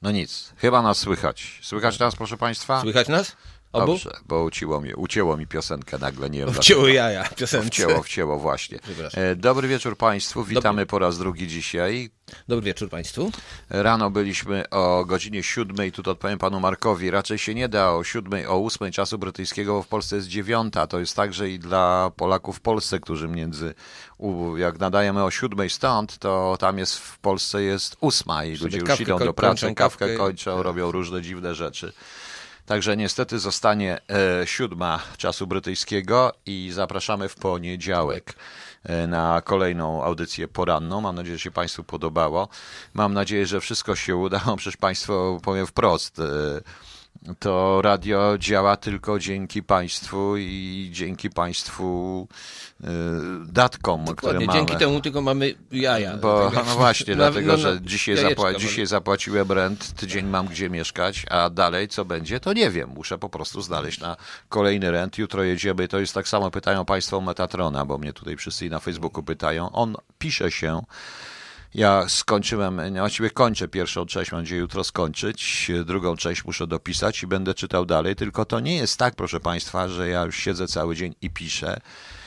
No nic, chyba nas słychać. Słychać nas, proszę Państwa? Słychać nas? Obu? Dobrze, bo ucięło mi piosenkę nagle, nie wiem Wcięło jaja piosence. Wcięło właśnie. Dobry wieczór Państwu, witamy po raz drugi dzisiaj. Dobry wieczór Państwu. Rano byliśmy o godzinie 7, tu odpowiem Panu Markowi, raczej się nie da o 7, o 8 czasu brytyjskiego, bo w Polsce jest 9. To jest także i dla Polaków w Polsce, którzy jak nadajemy o 7 stąd, to tam jest w Polsce jest 8 i ludzie już idą do pracy, kawkę kończą, robią różne dziwne rzeczy. Także niestety zostanie 7 czasu brytyjskiego i zapraszamy w poniedziałek na kolejną audycję poranną. Mam nadzieję, że się Państwu podobało. Mam nadzieję, że wszystko się uda. Przecież Państwo, powiem wprost, to radio działa tylko dzięki Państwu i dzięki Państwu datkom, które mamy. Dzięki temu tylko mamy jaja. Bo, no właśnie, dlatego, że dzisiaj zapłaciłem rent, tydzień mam gdzie mieszkać, a dalej co będzie, to nie wiem. Muszę po prostu znaleźć na kolejny rent. Jutro jedziemy. To jest tak samo, pytają Państwo o Metatrona, bo mnie tutaj wszyscy na Facebooku pytają. On pisze się. Ja skończyłem, właściwie kończę pierwszą część, mam nadzieję jutro skończyć, drugą część muszę dopisać i będę czytał dalej, tylko to nie jest tak, proszę Państwa, że ja już siedzę cały dzień i piszę.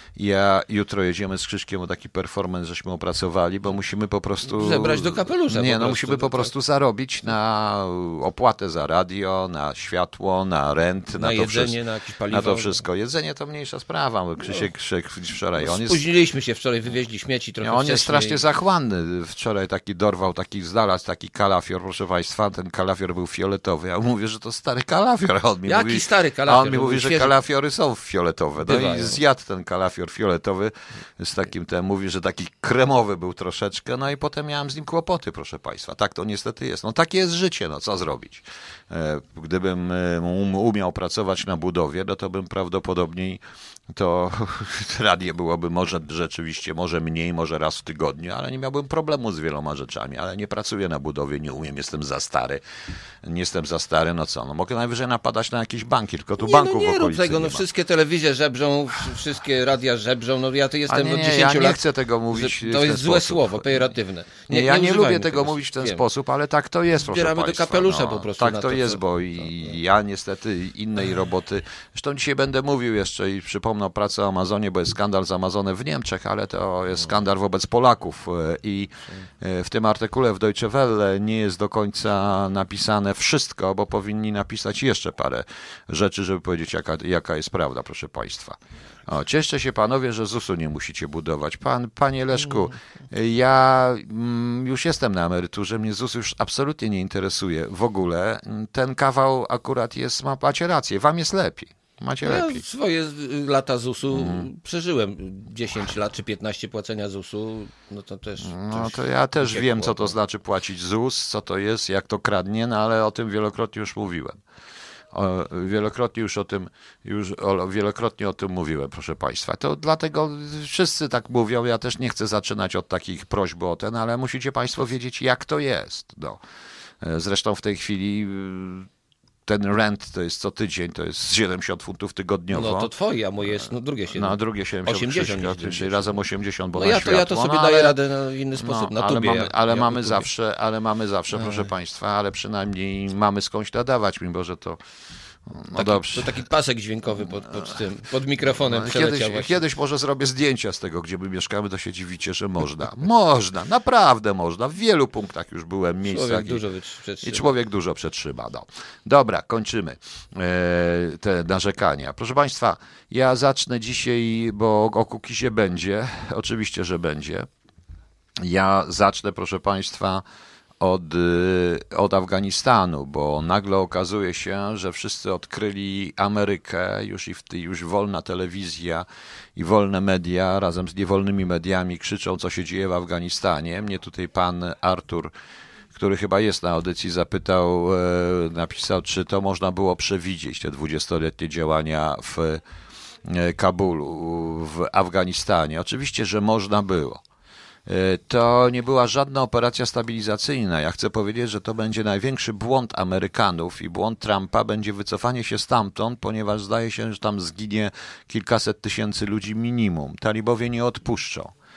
Jutro jedziemy z Krzyszkiem o taki performance, żeśmy opracowali, bo musimy po prostu... Zebrać do kapelusza. Musimy po prostu zarobić na opłatę za radio, na światło, na rent, na jedzenie, na jakieś paliwo. Na to wszystko. Jedzenie to mniejsza sprawa, bo Krzysiek wczoraj... Spóźniliśmy się wczoraj, wywieźli śmieci trochę On jest strasznie zachłanny. Wczoraj znalazł taki kalafior, proszę Państwa, ten kalafior był fioletowy. Ja mówię, że to stary kalafior. Stary kalafior? A on mi mówi, że kalafiory są fioletowe. No i zjadł ten kalafior fioletowy z takim, mówi, że taki kremowy był troszeczkę, no i potem miałem z nim kłopoty, proszę Państwa. Tak to niestety jest. No takie jest życie, no co zrobić. Gdybym umiał pracować na budowie, no to bym prawdopodobnie to radio byłoby może mniej, może raz w tygodniu, ale nie miałbym problemu z wieloma rzeczami, ale nie pracuję na budowie, nie umiem, jestem za stary. Nie jestem za stary, no co, no mogę najwyżej napadać na jakieś banki, tylko tu banków w okolicy nie ma. Wszystkie telewizje żebrzą, wszystkie radia żebrzą, no ja to jestem od 10 ja lat. Ja nie chcę tego mówić To jest złe słowo, pejoratywne. Ja nie lubię tego mówić w ten sposób, ale tak to jest, proszę Państwa. Zbieramy do kapelusza po prostu. Tak to jest, bo ja niestety innej roboty, zresztą dzisiaj będę mówił jeszcze i przypomnę o pracy o Amazonie, bo jest skandal z Amazonem w Niemczech, ale to jest skandal wobec Polaków i w tym artykule w Deutsche Welle nie jest do końca napisane wszystko, bo powinni napisać jeszcze parę rzeczy, żeby powiedzieć, jaka jest prawda, proszę Państwa. Cieszcie się panowie, że ZUS-u nie musicie budować. Panie Leszku, ja już jestem na emeryturze, mnie ZUS już absolutnie nie interesuje w ogóle. Ten kawał akurat macie rację, wam jest lepiej. Lepiej. Swoje lata ZUS-u przeżyłem. 10 lat czy 15 płacenia ZUS-u, no to też... No to ja też wiem, co to znaczy płacić ZUS, co to jest, jak to kradnie, no ale o tym wielokrotnie już mówiłem. Wielokrotnie o tym mówiłem, proszę Państwa. To dlatego wszyscy tak mówią, ja też nie chcę zaczynać od takich prośb o ten, ale musicie Państwo wiedzieć, jak to jest. No. Zresztą w tej chwili ten rent to jest co tydzień, to jest 70 funtów tygodniowo. No to twoje, a moje jest drugie 70. No, drugie 70, czyli razem 80, bo no na światło. Ja to sobie daję radę w inny sposób, na tubie. Ale mamy zawsze, proszę Państwa, ale przynajmniej mamy skądś nadawać, mimo że to... No dobrze. To taki pasek dźwiękowy pod mikrofonem przeleciał. Kiedyś może zrobię zdjęcia z tego, gdzie my mieszkamy, to się dziwicie, że można. Można, naprawdę można. W wielu punktach już byłem miejscach i człowiek dużo przetrzyma. No. Dobra, kończymy te narzekania. Proszę Państwa, ja zacznę dzisiaj, bo o Kukizie będzie. Oczywiście, że będzie. Ja zacznę, proszę Państwa, od Afganistanu, bo nagle okazuje się, że wszyscy odkryli Amerykę, już wolna telewizja i wolne media razem z niewolnymi mediami krzyczą, co się dzieje w Afganistanie. Mnie tutaj pan Artur, który chyba jest na audycji, napisał, czy to można było przewidzieć, te 20-letnie działania w Kabulu, w Afganistanie. Oczywiście, że można było. To nie była żadna operacja stabilizacyjna. Ja chcę powiedzieć, że to będzie największy błąd Amerykanów i błąd Trumpa będzie wycofanie się stamtąd, ponieważ zdaje się, że tam zginie kilkaset tysięcy ludzi minimum. Talibowie nie odpuszczą.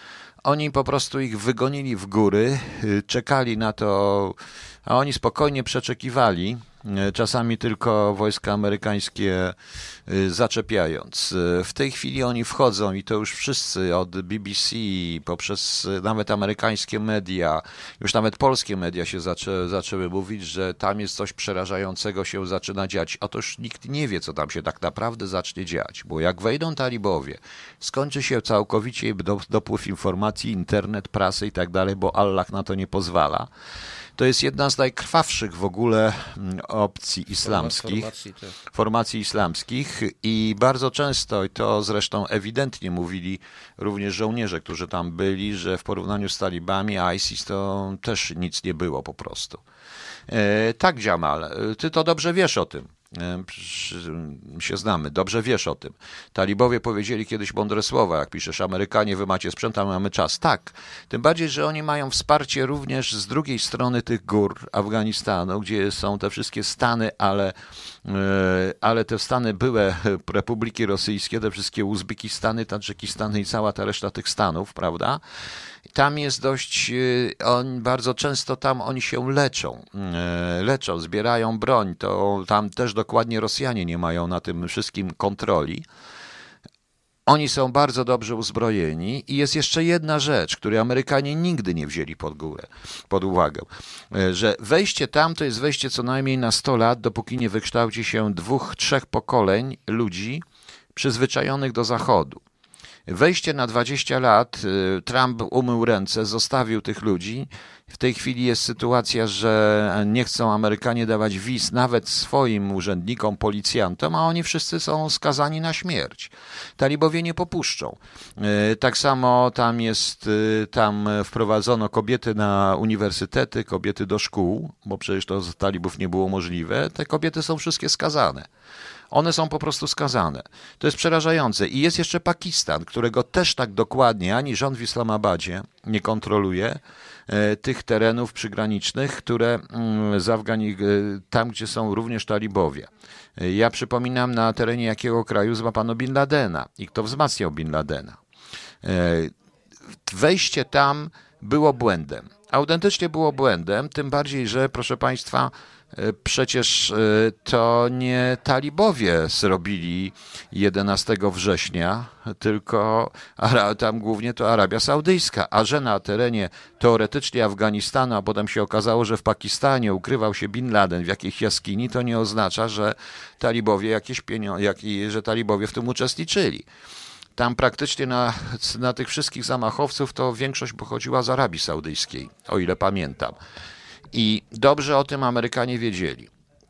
Oni po prostu ich wygonili w góry, czekali na to, a oni spokojnie przeczekiwali, czasami tylko wojska amerykańskie zaczepiając. W tej chwili oni wchodzą i to już wszyscy od BBC, poprzez nawet amerykańskie media, już nawet polskie media się zaczęły mówić, że tam jest coś przerażającego się zaczyna dziać. Otóż nikt nie wie, co tam się tak naprawdę zacznie dziać, bo jak wejdą talibowie, skończy się całkowicie dopływ informacji, internet, prasy i tak dalej, bo Allah na to nie pozwala. To jest jedna z najkrwawszych w ogóle opcji islamskich, formacji islamskich i bardzo często, i to zresztą ewidentnie mówili również żołnierze, którzy tam byli, że w porównaniu z talibami ISIS to też nic nie było po prostu. Tak, Jamal, ty to dobrze wiesz o tym. Się znamy, dobrze wiesz o tym. Talibowie powiedzieli kiedyś mądre słowa, jak piszesz, Amerykanie, wy macie sprzęt, a mamy czas. Tak, tym bardziej, że oni mają wsparcie również z drugiej strony tych gór Afganistanu, gdzie są te wszystkie stany, ale te stany były republiki rosyjskie, te wszystkie Uzbekistany, Tadżykistany i cała ta reszta tych stanów, prawda? Tam jest dość, bardzo często tam oni się leczą, zbierają broń, to tam też dokładnie Rosjanie nie mają na tym wszystkim kontroli. Oni są bardzo dobrze uzbrojeni i jest jeszcze jedna rzecz, której Amerykanie nigdy nie wzięli pod uwagę, że wejście tam to jest wejście co najmniej na 100 lat, dopóki nie wykształci się 2-3 pokoleń ludzi przyzwyczajonych do Zachodu. Wejście na 20 lat, Trump umył ręce, zostawił tych ludzi. W tej chwili jest sytuacja, że nie chcą Amerykanie dawać wiz nawet swoim urzędnikom, policjantom, a oni wszyscy są skazani na śmierć. Talibowie nie popuszczą. Tak samo tam wprowadzono kobiety na uniwersytety, kobiety do szkół, bo przecież to z talibów nie było możliwe. Te kobiety są wszystkie skazane. One są po prostu skazane. To jest przerażające. I jest jeszcze Pakistan, którego też tak dokładnie ani rząd w Islamabadzie nie kontroluje tych terenów przygranicznych, które tam, gdzie są również talibowie. Ja przypominam, na terenie jakiego kraju złapano Bin Ladena i kto wzmacniał Bin Ladena. Wejście tam było błędem. Autentycznie było błędem, tym bardziej, że proszę Państwa, przecież to nie talibowie zrobili 11 września, tylko tam głównie to Arabia Saudyjska, a że na terenie teoretycznie Afganistanu, a potem się okazało, że w Pakistanie ukrywał się Bin Laden w jakiejś jaskini, to nie oznacza, że talibowie że talibowie w tym uczestniczyli. Tam praktycznie na tych wszystkich zamachowców to większość pochodziła z Arabii Saudyjskiej, o ile pamiętam. I dobrze o tym Amerykanie wiedzieli.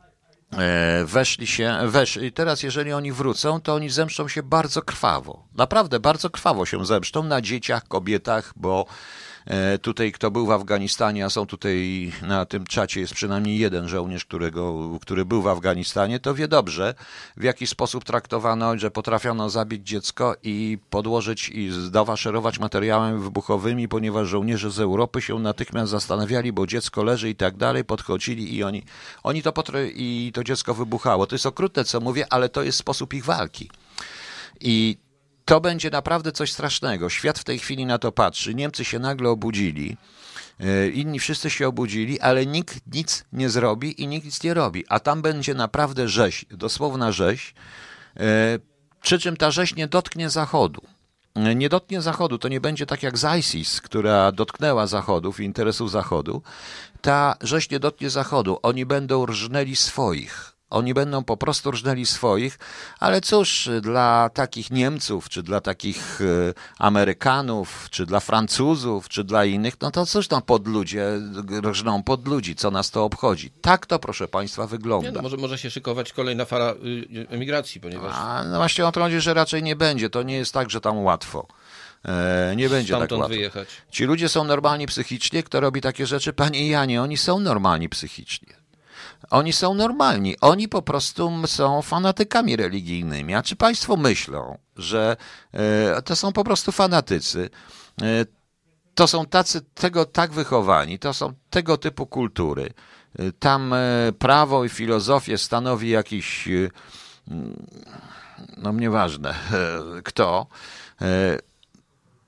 Weszli. Teraz jeżeli oni wrócą, to oni zemszczą się bardzo krwawo. Naprawdę bardzo krwawo się zemszczą na dzieciach, kobietach, bo tutaj kto był w Afganistanie, a są tutaj na tym czacie jest przynajmniej jeden żołnierz, który był w Afganistanie, to wie dobrze, w jaki sposób traktowano, że potrafiono zabić dziecko i podłożyć i zafaszerować materiałami wybuchowymi, ponieważ żołnierze z Europy się natychmiast zastanawiali, bo dziecko leży i tak dalej, podchodzili i i to dziecko wybuchało. To jest okrutne, co mówię, ale to jest sposób ich walki. I to będzie naprawdę coś strasznego. Świat w tej chwili na to patrzy. Niemcy się nagle obudzili, inni wszyscy się obudzili, ale nikt nic nie zrobi i nikt nic nie robi. A tam będzie naprawdę rzeź, dosłowna rzeź, przy czym ta rzeź nie dotknie Zachodu. Nie dotknie Zachodu, to nie będzie tak jak z ISIS, która dotknęła Zachodów i interesów Zachodu. Ta rzeź nie dotknie Zachodu. Oni będą rżnęli swoich. Oni będą po prostu rżnęli swoich, ale cóż, dla takich Niemców, czy dla takich Amerykanów, czy dla Francuzów, czy dla innych, no to cóż tam podludzie rżną pod ludzi, co nas to obchodzi. Tak to, proszę Państwa, wygląda. Nie, no może się szykować kolejna fala emigracji, ponieważ... No właśnie o to chodzi, że raczej nie będzie. To nie jest tak, że tam łatwo. Nie będzie tak łatwo. Wyjechać. Ci ludzie są normalni psychicznie. Kto robi takie rzeczy? Panie Janie, oni są normalni psychicznie. Oni są normalni. Oni po prostu są fanatykami religijnymi. A czy Państwo myślą, że to są po prostu fanatycy? To są tacy tak wychowani, to są tego typu kultury. Tam prawo i filozofię stanowi jakiś, no nieważne kto.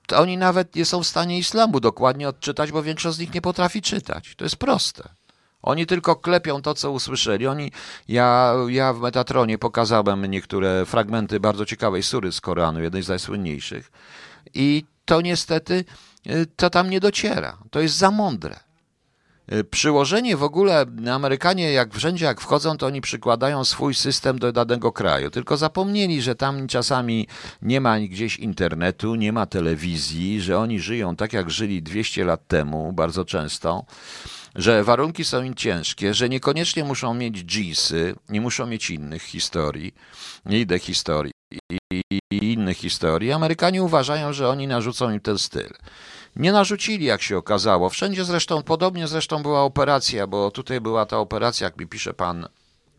oni nawet nie są w stanie islamu dokładnie odczytać, bo większość z nich nie potrafi czytać. To jest proste. Oni tylko klepią to, co usłyszeli. Ja w Metatronie pokazałem niektóre fragmenty bardzo ciekawej sury z Koranu, jednej z najsłynniejszych. I to niestety, to tam nie dociera. To jest za mądre. Przyłożenie w ogóle, Amerykanie wszędzie jak wchodzą, to oni przykładają swój system do danego kraju. Tylko zapomnieli, że tam czasami nie ma gdzieś internetu, nie ma telewizji, że oni żyją tak, jak żyli 200 lat temu, bardzo często, że warunki są im ciężkie, że niekoniecznie muszą mieć dżinsy, nie muszą mieć innych historii, innych historii. Amerykanie uważają, że oni narzucą im ten styl. Nie narzucili, jak się okazało. Wszędzie zresztą, podobnie zresztą była operacja, bo tutaj była ta operacja, jak mi pisze pan,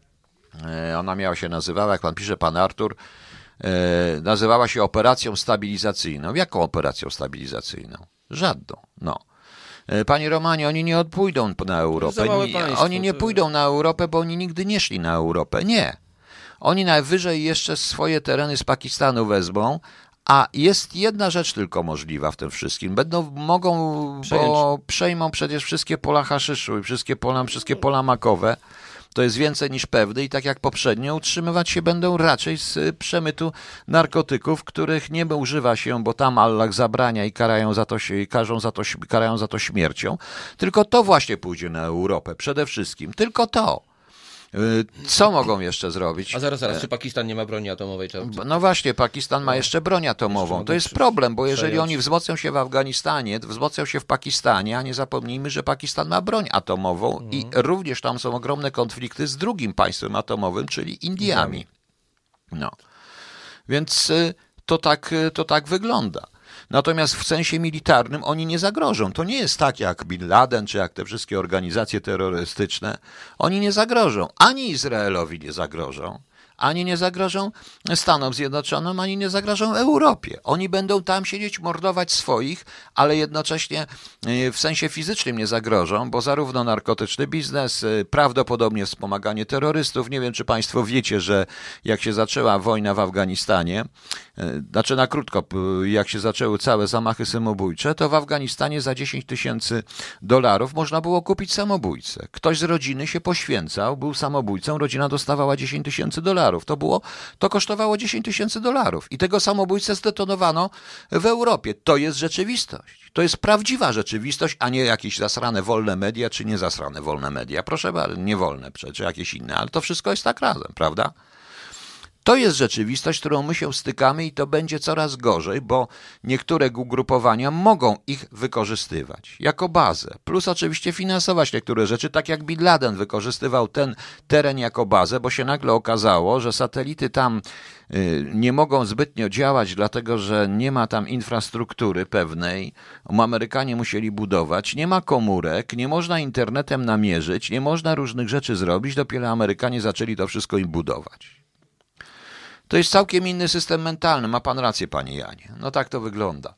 ona miała się nazywała, jak pan pisze, pan Artur, nazywała się operacją stabilizacyjną. Jaką operacją stabilizacyjną? Żadną, no. Panie Romanie, oni nie pójdą na Europę. Oni nie pójdą na Europę, bo oni nigdy nie szli na Europę. Nie. Oni najwyżej jeszcze swoje tereny z Pakistanu wezmą, a jest jedna rzecz tylko możliwa w tym wszystkim. Bo przejmą przecież wszystkie pola haszyszu i wszystkie pola makowe. To jest więcej niż pewne i tak jak poprzednio utrzymywać się będą raczej z przemytu narkotyków, których nie używa się, bo tam Allah zabrania i karają za to śmiercią. Tylko to właśnie pójdzie na Europę. Przede wszystkim. Tylko to. Co mogą jeszcze zrobić? A zaraz, czy Pakistan nie ma broni atomowej? No właśnie, Pakistan ma jeszcze broń atomową. To jest problem, bo jeżeli oni wzmocnią się w Afganistanie, wzmocnią się w Pakistanie, a nie zapomnijmy, że Pakistan ma broń atomową i również tam są ogromne konflikty z drugim państwem atomowym, czyli Indiami. No. Więc to tak wygląda. Natomiast w sensie militarnym oni nie zagrożą. To nie jest tak jak Bin Laden, czy jak te wszystkie organizacje terrorystyczne. Oni nie zagrożą. Ani Izraelowi nie zagrożą, ani nie zagrożą Stanom Zjednoczonym, ani nie zagrożą Europie. Oni będą tam siedzieć, mordować swoich, ale jednocześnie w sensie fizycznym nie zagrożą, bo zarówno narkotyczny biznes, prawdopodobnie wspomaganie terrorystów. Nie wiem, czy państwo wiecie, że jak się zaczęła wojna w Afganistanie, znaczy na krótko, jak się zaczęły całe zamachy samobójcze, to w Afganistanie za $10,000 można było kupić samobójcę. Ktoś z rodziny się poświęcał, był samobójcą, rodzina dostawała $10,000. To kosztowało $10,000 i tego samobójcę zdetonowano w Europie. To jest rzeczywistość. To jest prawdziwa rzeczywistość, a nie jakieś zasrane wolne media, czy nie zasrane wolne media. Proszę bardzo, nie wolne, czy jakieś inne, ale to wszystko jest tak razem, prawda? To jest rzeczywistość, z którą my się stykamy i to będzie coraz gorzej, bo niektóre ugrupowania mogą ich wykorzystywać jako bazę. Plus oczywiście finansować niektóre rzeczy, tak jak Bin Laden wykorzystywał ten teren jako bazę, bo się nagle okazało, że satelity tam nie mogą zbytnio działać, dlatego że nie ma tam infrastruktury pewnej. Amerykanie musieli budować, nie ma komórek, nie można internetem namierzyć, nie można różnych rzeczy zrobić, dopiero Amerykanie zaczęli to wszystko im budować. To jest całkiem inny system mentalny. Ma pan rację, panie Janie. No tak to wygląda.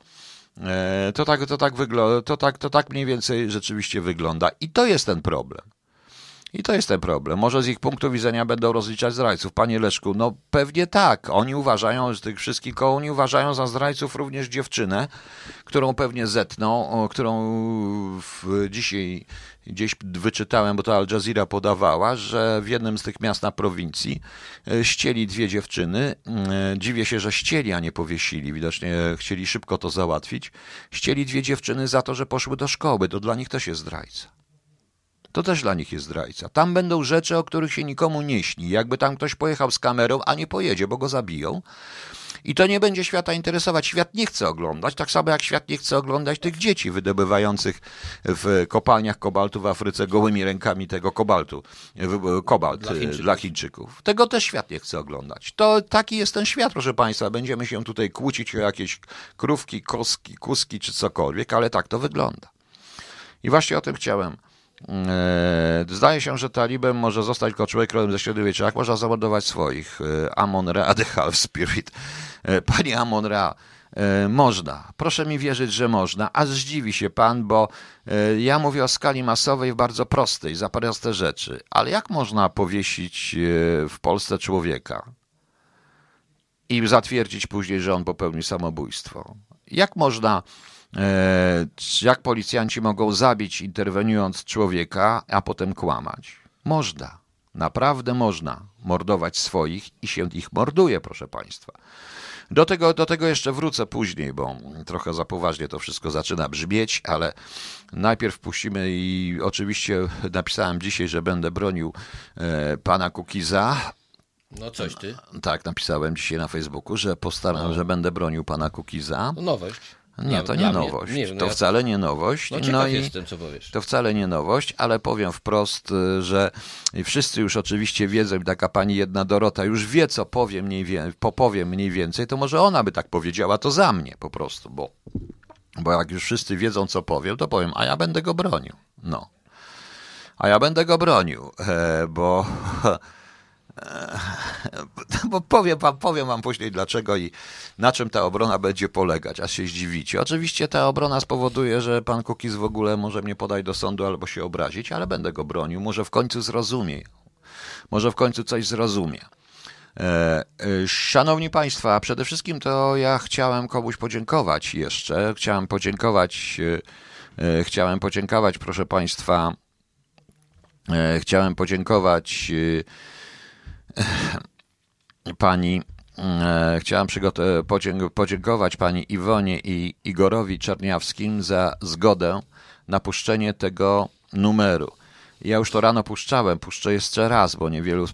To tak mniej więcej rzeczywiście wygląda. I to jest ten problem. Może z ich punktu widzenia będą rozliczać zdrajców. Panie Leszku, no pewnie tak. Oni uważają, że tych wszystkich koło, oni uważają za zdrajców również dziewczynę, którą pewnie zetną, którą dzisiaj gdzieś wyczytałem, bo to Al Jazeera podawała, że w jednym z tych miast na prowincji ścieli dwie dziewczyny. Dziwię się, że ścieli, a nie powiesili. Widocznie chcieli szybko to załatwić. Ścieli dwie dziewczyny za to, że poszły do szkoły. To dla nich też jest zdrajca. To też dla nich jest zdrajca. Tam będą rzeczy, o których się nikomu nie śni. Jakby tam ktoś pojechał z kamerą, a nie pojedzie, bo go zabiją. I to nie będzie świata interesować. Świat nie chce oglądać, tak samo jak świat nie chce oglądać tych dzieci wydobywających w kopalniach kobaltu w Afryce gołymi rękami tego kobalt dla Chińczyków. Tego też świat nie chce oglądać. To taki jest ten świat, proszę państwa. Będziemy się tutaj kłócić o jakieś krówki, kuski czy cokolwiek, ale tak to wygląda. I właśnie o tym chciałem. Zdaje się, że talibem może zostać tylko człowiek rodem ze średniowiecza. Jak można zamordować swoich? Amon-Ra, the Half Spirit. Panie Amon-Ra, można. Proszę mi wierzyć, że można. A zdziwi się pan, bo ja mówię o skali masowej bardzo prostej, za proste rzeczy. Ale jak można powiesić w Polsce człowieka i zatwierdzić później, że on popełnił samobójstwo? jak policjanci mogą zabić, interweniując człowieka, a potem kłamać? Można, naprawdę można mordować swoich i się ich morduje, proszę państwa. Do tego jeszcze wrócę później, bo trochę za poważnie to wszystko zaczyna brzmieć, ale najpierw puścimy i oczywiście napisałem dzisiaj, że będę bronił pana Kukiza. No coś ty. Tak, napisałem dzisiaj na Facebooku, że że będę bronił pana Kukiza. No nowość. Nie, to nie nowość. To wcale nie nowość. No ciekaw jestem, co powiesz. To wcale nie nowość, ale powiem wprost, że wszyscy już oczywiście wiedzą, i taka pani jedna Dorota już wie, co powiem mniej więcej, to może ona by tak powiedziała to za mnie po prostu, bo jak już wszyscy wiedzą, co powiem, to powiem, a ja będę go bronił. No. A ja będę go bronił, bo powiem wam później dlaczego i na czym ta obrona będzie polegać, aż się zdziwicie. Oczywiście ta obrona spowoduje, że pan Kukiz w ogóle może mnie podać do sądu albo się obrazić, ale będę go bronił, może w końcu zrozumie. Może w końcu coś zrozumie. Szanowni Państwo, przede wszystkim to ja chciałem komuś podziękować jeszcze. Chciałem podziękować, proszę Państwa, chciałem podziękować podziękować pani Iwonie i Igorowi Czerniawskim za zgodę na puszczenie tego numeru. Ja już to rano puszczę jeszcze raz, bo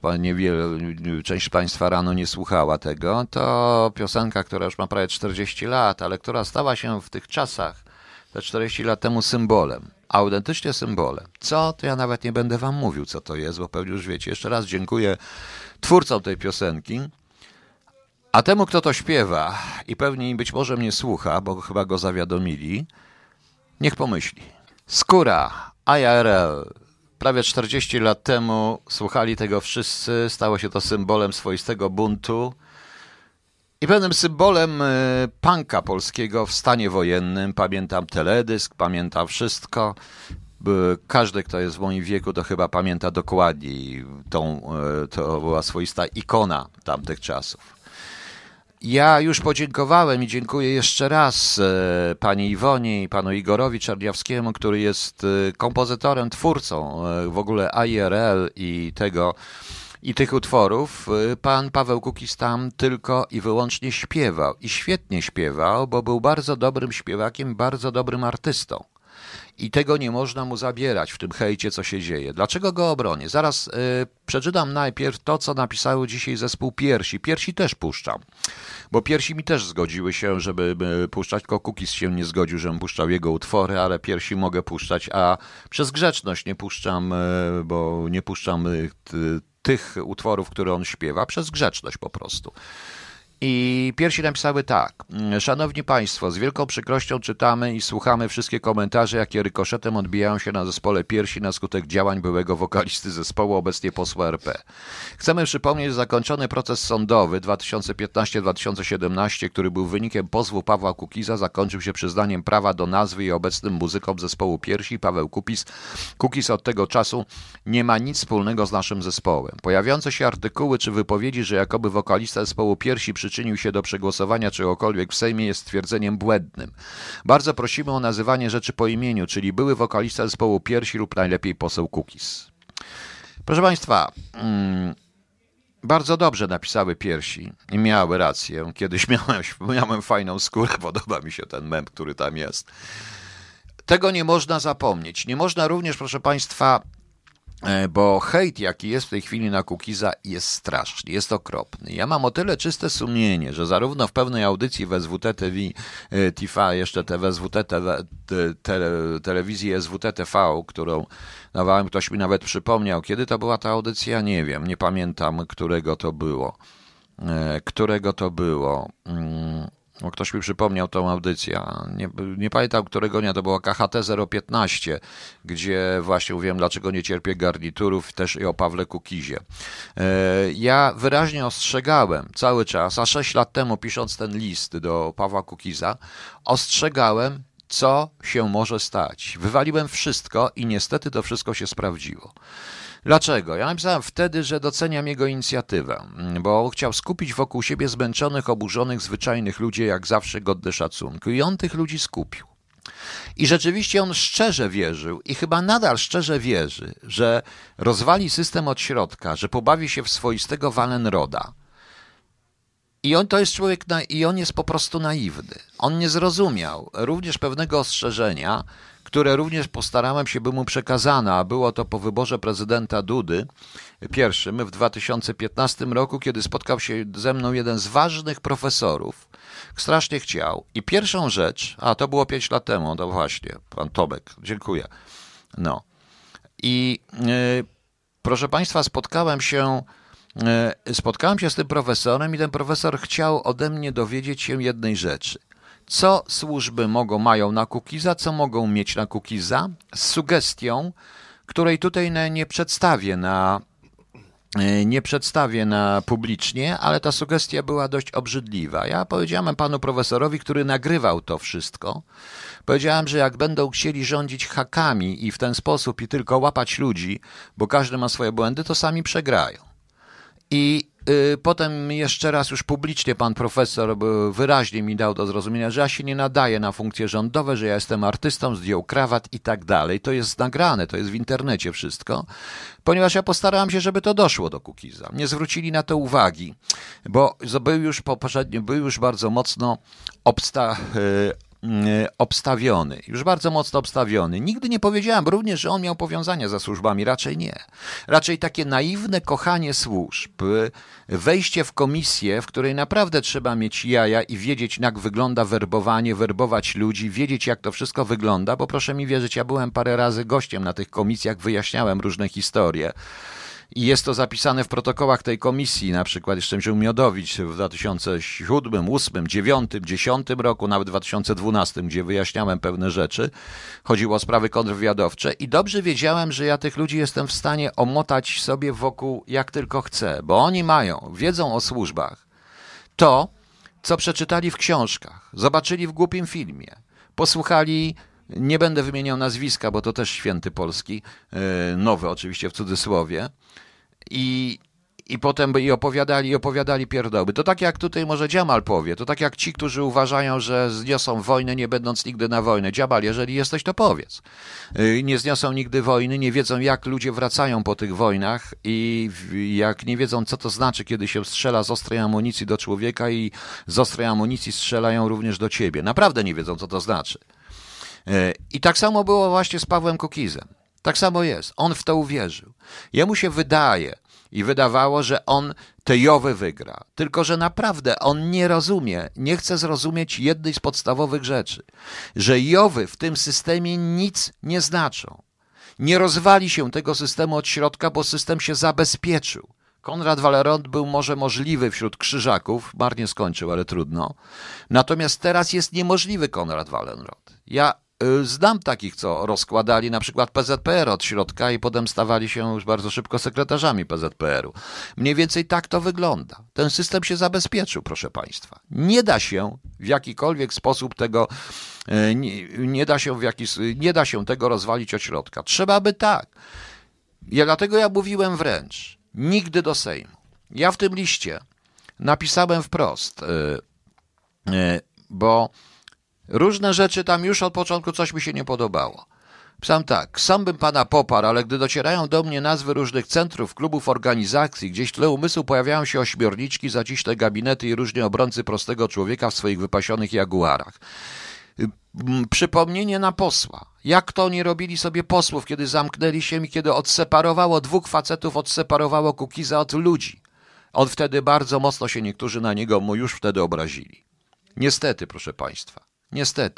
część Państwa rano nie słuchała tego. To piosenka, która już ma prawie 40 lat, ale która stała się w tych czasach, te 40 lat temu symbolem. Autentycznie symbolem. Co? To ja nawet nie będę wam mówił, co to jest, bo pewnie już wiecie. Jeszcze raz dziękuję twórcom tej piosenki, a temu, kto to śpiewa i pewnie być może mnie słucha, bo chyba go zawiadomili, niech pomyśli. Skóra, IRL. Prawie 40 lat temu słuchali tego wszyscy, stało się to symbolem swoistego buntu i pewnym symbolem punka polskiego w stanie wojennym. Pamiętam teledysk, pamiętam wszystko. Każdy, kto jest w moim wieku, to chyba pamięta dokładnie. To była swoista ikona tamtych czasów. Ja już podziękowałem i dziękuję jeszcze raz pani Iwonie i panu Igorowi Czerniawskiemu, który jest kompozytorem, twórcą w ogóle IRL i tych utworów. Pan Paweł Kukiz tam tylko i wyłącznie śpiewał. I świetnie śpiewał, bo był bardzo dobrym śpiewakiem, bardzo dobrym artystą. I tego nie można mu zabierać w tym hejcie, co się dzieje. Dlaczego go obronię? Zaraz przeczytam najpierw to, co napisały dzisiaj zespół Piersi. Piersi też puszczam, bo Piersi mi też zgodziły się, żeby puszczać, tylko Kukiz się nie zgodził, żebym puszczał jego utwory, ale Piersi mogę puszczać, a przez grzeczność nie puszczam, bo nie puszczam tych utworów, które on śpiewa, przez grzeczność po prostu. I Piersi napisały tak. Szanowni Państwo, z wielką przykrością czytamy i słuchamy wszystkie komentarze, jakie rykoszetem odbijają się na zespole Piersi na skutek działań byłego wokalisty zespołu, obecnie posła RP. Chcemy przypomnieć, że zakończony proces sądowy 2015-2017, który był wynikiem pozwu Pawła Kukiza, zakończył się przyznaniem prawa do nazwy i obecnym muzykom zespołu Piersi Paweł Kukiz od tego czasu nie ma nic wspólnego z naszym zespołem. Pojawiające się artykuły czy wypowiedzi, że jakoby wokalista zespołu Piersi przyczynił się do przegłosowania czegokolwiek w Sejmie, jest stwierdzeniem błędnym. Bardzo prosimy o nazywanie rzeczy po imieniu, czyli były wokalista zespołu Piersi lub najlepiej poseł Kukiz. Proszę Państwa, bardzo dobrze napisały Piersi i miały rację. Kiedyś miałem fajną skórę, podoba mi się ten mem, który tam jest. Tego nie można zapomnieć. Nie można również, proszę Państwa, bo hejt, jaki jest w tej chwili na Kukiza, jest straszny, jest okropny. Ja mam o tyle czyste sumienie, że zarówno w pewnej audycji w SWT TV, jeszcze w SWT telewizji SWT TV, którą dawałem, ktoś mi nawet przypomniał, kiedy to była ta audycja, nie wiem, nie pamiętam, którego to było. Ktoś mi przypomniał tą audycję, nie pamiętam którego dnia, to była KHT 015, gdzie właśnie mówiłem, dlaczego nie cierpię garniturów, też i o Pawle Kukizie. Ja wyraźnie ostrzegałem cały czas, a 6 lat temu pisząc ten list do Pawła Kukiza, ostrzegałem, co się może stać. Wywaliłem wszystko i niestety to wszystko się sprawdziło. Dlaczego? Ja napisałem wtedy, że doceniam jego inicjatywę, bo chciał skupić wokół siebie zmęczonych, oburzonych, zwyczajnych ludzi, jak zawsze godny szacunku. I on tych ludzi skupił. I rzeczywiście on szczerze wierzył i chyba nadal szczerze wierzy, że rozwali system od środka, że pobawi się w swoistego Wallenroda. I on to jest człowiek, i on jest po prostu naiwny. On nie zrozumiał również pewnego ostrzeżenia, które również postarałem się, by mu przekazano, a było to po wyborze prezydenta Dudy pierwszym w 2015 roku, kiedy spotkał się ze mną jeden z ważnych profesorów. Strasznie chciał. I pierwszą rzecz, a to było 5 lat temu, to właśnie, pan Tomek, dziękuję. No. I proszę państwa, spotkałem się z tym profesorem i ten profesor chciał ode mnie dowiedzieć się jednej rzeczy. Co służby mają na Kukiza, co mogą mieć na Kukiza, z sugestią, której tutaj nie przedstawię publicznie, ale ta sugestia była dość obrzydliwa. Ja powiedziałem panu profesorowi, który nagrywał to wszystko, powiedziałem, że jak będą chcieli rządzić hakami i w ten sposób i tylko łapać ludzi, bo każdy ma swoje błędy, to sami przegrają. I potem jeszcze raz już publicznie pan profesor wyraźnie mi dał do zrozumienia, że ja się nie nadaję na funkcje rządowe, że ja jestem artystą, zdjął krawat i tak dalej. To jest nagrane, to jest w internecie wszystko, ponieważ ja postarałem się, żeby to doszło do Kukiza. Nie zwrócili na to uwagi, bo był już bardzo mocno obstawiony, już bardzo mocno obstawiony. Nigdy nie powiedziałem również, że on miał powiązania ze służbami, raczej nie. Raczej takie naiwne kochanie służb, wejście w komisję, w której naprawdę trzeba mieć jaja i wiedzieć, jak wygląda werbowanie, werbować ludzi, wiedzieć, jak to wszystko wygląda, bo proszę mi wierzyć, ja byłem parę razy gościem na tych komisjach, wyjaśniałem różne historie. I jest to zapisane w protokołach tej komisji, na przykład jeszcze Miodowicz w 2007, 2008, 2009, 2010 roku, nawet w 2012, gdzie wyjaśniałem pewne rzeczy. Chodziło o sprawy kontrwywiadowcze i dobrze wiedziałem, że ja tych ludzi jestem w stanie omotać sobie wokół jak tylko chcę, bo oni wiedzą o służbach to, co przeczytali w książkach, zobaczyli w głupim filmie, posłuchali. Nie będę wymieniał nazwiska, bo to też święty polski, nowy oczywiście w cudzysłowie. I potem opowiadali pierdoły. To tak jak tutaj może Dziamal powie, to tak jak ci, którzy uważają, że zniosą wojnę, nie będąc nigdy na wojnę. Dziamal, jeżeli jesteś, to powiedz. Nie zniosą nigdy wojny, nie wiedzą, jak ludzie wracają po tych wojnach i jak nie wiedzą, co to znaczy, kiedy się strzela z ostrej amunicji do człowieka i z ostrej amunicji strzelają również do ciebie. Naprawdę nie wiedzą, co to znaczy. I tak samo było właśnie z Pawłem Kukizem. Tak samo jest. On w to uwierzył. Jemu się wydaje i wydawało, że on te Jowy wygra. Tylko że naprawdę on nie rozumie, nie chce zrozumieć jednej z podstawowych rzeczy. Że Jowy w tym systemie nic nie znaczą. Nie rozwali się tego systemu od środka, bo system się zabezpieczył. Konrad Wallerond był może możliwy wśród krzyżaków, marnie skończył, ale trudno. Natomiast teraz jest niemożliwy Konrad Wallerond. Ja znam takich, co rozkładali na przykład PZPR od środka i potem stawali się już bardzo szybko sekretarzami PZPR-u. Mniej więcej tak to wygląda. Ten system się zabezpieczył, proszę państwa. Nie da się w jakikolwiek sposób tego, nie da się tego rozwalić od środka. Trzeba by tak. Dlatego ja mówiłem wręcz, nigdy do Sejmu. Ja w tym liście napisałem wprost, bo różne rzeczy tam już od początku coś mi się nie podobało. Pisałem tak, sam bym pana poparł, ale gdy docierają do mnie nazwy różnych centrów, klubów, organizacji, gdzieś w tle umysłu pojawiają się ośmiorniczki, zaciśle gabinety i różni obrońcy prostego człowieka w swoich wypasionych jaguarach. Przypomnienie na posła. Jak to oni robili sobie posłów, kiedy zamknęli się i kiedy dwóch facetów odseparowało Kukiza od ludzi. On wtedy bardzo mocno się niektórzy na niego już wtedy obrazili. Niestety, proszę państwa. Niestety.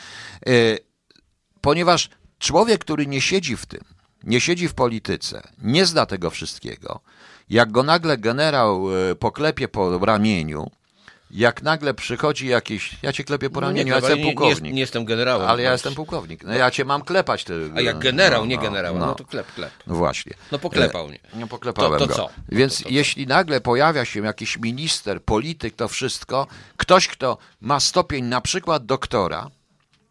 Ponieważ człowiek, który nie siedzi w tym, nie siedzi w polityce, nie zna tego wszystkiego, jak go nagle generał poklepie po ramieniu, jak nagle przychodzi jakiś... Ja cię klepię po ramieniu, ja jestem pułkownik. Nie jestem generałem. Ale ja jestem pułkownik. No ja cię mam klepać. A jak generał, nie generał, no to klep. No właśnie. No poklepał mnie. No poklepałem to go. co? Więc jeśli nagle pojawia się jakiś minister, polityk, to wszystko, ktoś, kto ma stopień na przykład doktora,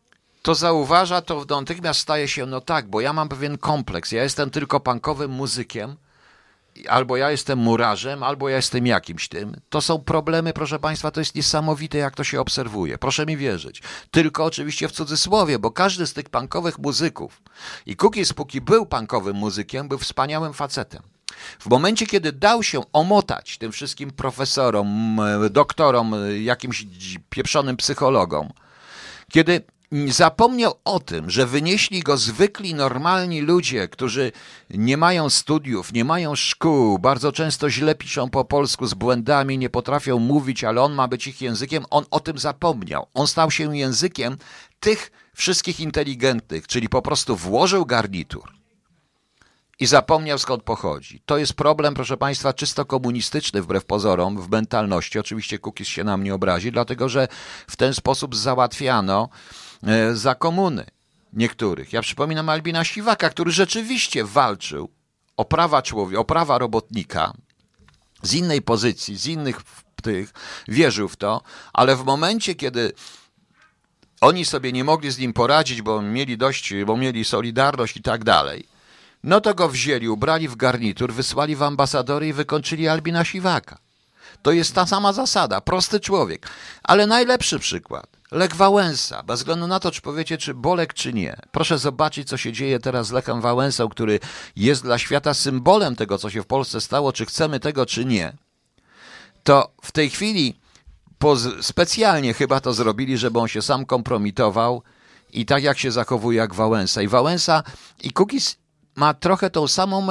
kto zauważa, to natychmiast staje się, no tak, bo ja mam pewien kompleks, ja jestem tylko punkowym muzykiem, albo ja jestem murarzem, albo ja jestem jakimś tym. To są problemy, proszę Państwa, to jest niesamowite, jak to się obserwuje. Proszę mi wierzyć. Tylko oczywiście w cudzysłowie, bo każdy z tych punkowych muzyków i Cookies, póki był punkowym muzykiem, był wspaniałym facetem. W momencie, kiedy dał się omotać tym wszystkim profesorom, doktorom, jakimś pieprzonym psychologom, kiedy zapomniał o tym, że wynieśli go zwykli, normalni ludzie, którzy nie mają studiów, nie mają szkół, bardzo często źle piszą po polsku z błędami, nie potrafią mówić, ale on ma być ich językiem, on o tym zapomniał. On stał się językiem tych wszystkich inteligentnych, czyli po prostu włożył garnitur i zapomniał, skąd pochodzi. To jest problem, proszę Państwa, czysto komunistyczny, wbrew pozorom, w mentalności. Oczywiście Cookies się nam nie obrazi, dlatego że w ten sposób załatwiano za komuny niektórych. Ja przypominam Albina Siwaka, który rzeczywiście walczył o prawa człowieka, o prawa robotnika z innej pozycji, z innych tych, wierzył w to, ale w momencie, kiedy oni sobie nie mogli z nim poradzić, bo mieli Solidarność i tak dalej, no to go wzięli, ubrali w garnitur, wysłali w ambasadory i wykończyli Albina Siwaka. To jest ta sama zasada, prosty człowiek. Ale najlepszy przykład, Lech Wałęsa, bez względu na to, czy powiecie, czy Bolek, czy nie. Proszę zobaczyć, co się dzieje teraz z Lechem Wałęsą, który jest dla świata symbolem tego, co się w Polsce stało, czy chcemy tego, czy nie. To w tej chwili specjalnie chyba to zrobili, żeby on się sam kompromitował i tak jak się zachowuje jak Wałęsa. I Wałęsa i Cookies ma trochę tą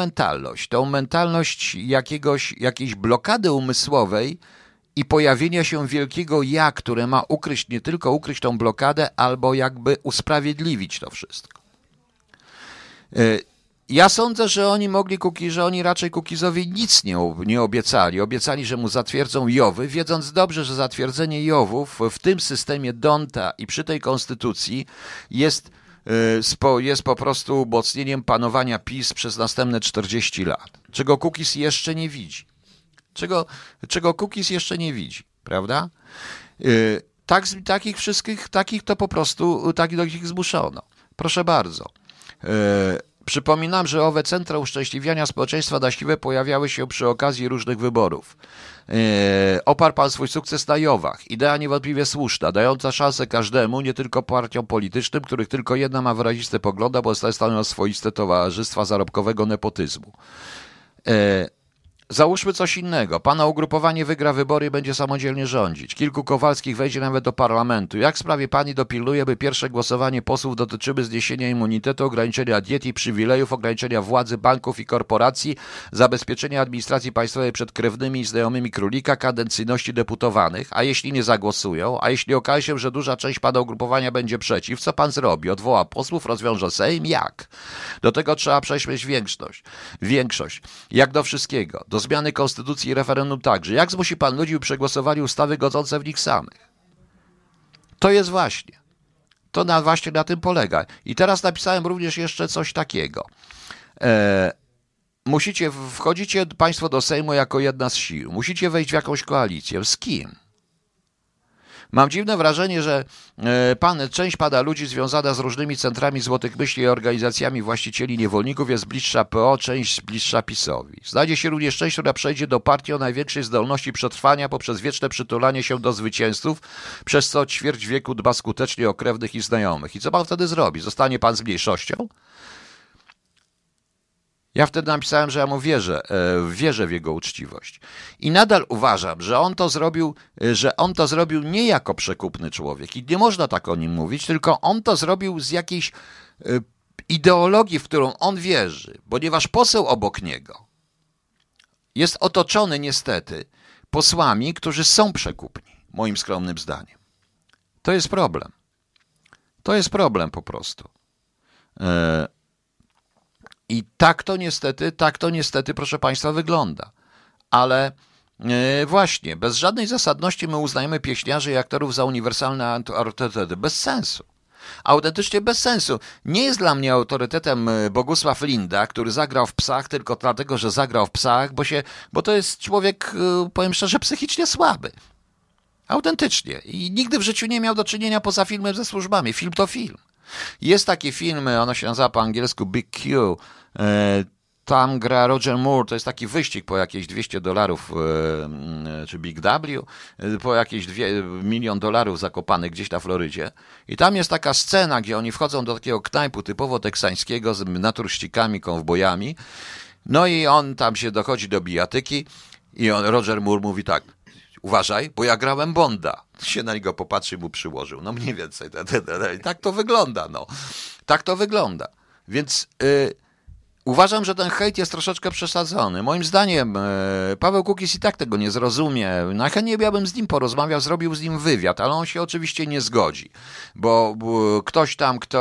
mentalność jakiejś blokady umysłowej i pojawienia się wielkiego ja, które ma ukryć, nie tylko ukryć tą blokadę, albo jakby usprawiedliwić to wszystko. Ja sądzę, że oni raczej Cookiesowi nic nie obiecali. Obiecali, że mu zatwierdzą JOW-y, wiedząc dobrze, że zatwierdzenie JOW-ów w tym systemie D'Hondta i przy tej konstytucji jest po prostu umocnieniem panowania PiS przez następne 40 lat. Czego Cookies jeszcze nie widzi. Czego Cookies jeszcze nie widzi, prawda? Takich to po prostu, do ich zmuszono. Proszę bardzo. Przypominam, że owe centra uszczęśliwiania społeczeństwa na siłę pojawiały się przy okazji różnych wyborów. Oparł pan swój sukces na JOW-ach. Idea niewątpliwie słuszna, dająca szansę każdemu, nie tylko partiom politycznym, których tylko jedna ma wyraziste poglądy, bo stanowią swoiste towarzystwa zarobkowego nepotyzmu. Załóżmy coś innego. Pana ugrupowanie wygra wybory i będzie samodzielnie rządzić. Kilku Kowalskich wejdzie nawet do parlamentu. Jak w sprawie pani dopilnuje, by pierwsze głosowanie posłów dotyczyły zniesienia immunitetu, ograniczenia diet i przywilejów, ograniczenia władzy banków i korporacji, zabezpieczenia administracji państwowej przed krewnymi i znajomymi królika, kadencyjności deputowanych, a jeśli nie zagłosują, a jeśli okaże się, że duża część pana ugrupowania będzie przeciw, co pan zrobi? Odwoła posłów, rozwiąże Sejm? Jak? Do tego trzeba przejść większość. Jak do wszystkiego. Do zmiany konstytucji i referendum także. Jak zmusi pan ludzi, by przegłosowali ustawy godzące w nich samych? To jest właśnie. Właśnie na tym polega. I teraz napisałem również jeszcze coś takiego. Wchodzicie państwo do Sejmu jako jedna z sił. Musicie wejść w jakąś koalicję. Z kim? Mam dziwne wrażenie, że część pana ludzi związana z różnymi centrami złotych myśli i organizacjami właścicieli niewolników jest bliższa PO, część bliższa PiS-owi. Znajdzie się również część, która przejdzie do partii o największej zdolności przetrwania poprzez wieczne przytulanie się do zwycięzców, przez co ćwierć wieku dba skutecznie o krewnych i znajomych. I co pan wtedy zrobi? Zostanie pan z mniejszością? Ja wtedy napisałem, że ja mu wierzę w jego uczciwość. I nadal uważam, że on to zrobił nie jako przekupny człowiek. I nie można tak o nim mówić, tylko on to zrobił z jakiejś ideologii, w którą on wierzy. Ponieważ poseł obok niego jest otoczony niestety posłami, którzy są przekupni, moim skromnym zdaniem. To jest problem. To jest problem po prostu. I tak to niestety, proszę państwa, wygląda. Ale właśnie, bez żadnej zasadności my uznajemy pieśniarzy i aktorów za uniwersalne autorytety. Bez sensu. Autentycznie bez sensu. Nie jest dla mnie autorytetem Bogusław Linda, który zagrał w Psach tylko dlatego, że zagrał w Psach, bo to jest człowiek, powiem szczerze, psychicznie słaby. Autentycznie. I nigdy w życiu nie miał do czynienia poza filmem ze służbami. Film to film. Jest taki film, ono się nazywa po angielsku Big Q. Tam gra Roger Moore, to jest taki wyścig po jakieś $200, czy Big W, po jakieś $1 milion zakopanych gdzieś na Florydzie. I tam jest taka scena, gdzie oni wchodzą do takiego knajpu typowo teksańskiego z naturszcikami, kowbojami. No i on tam się dochodzi do bijatyki i Roger Moore mówi tak: uważaj, bo ja grałem Bonda. Się na niego popatrzy, mu przyłożył. No mniej więcej. Tak to wygląda, no. Tak to wygląda. Więc uważam, że ten hejt jest troszeczkę przesadzony. Moim zdaniem Paweł Kukiz i tak tego nie zrozumie. Najchętniej ja bym z nim porozmawiał, zrobił z nim wywiad, ale on się oczywiście nie zgodzi. Bo ktoś tam, kto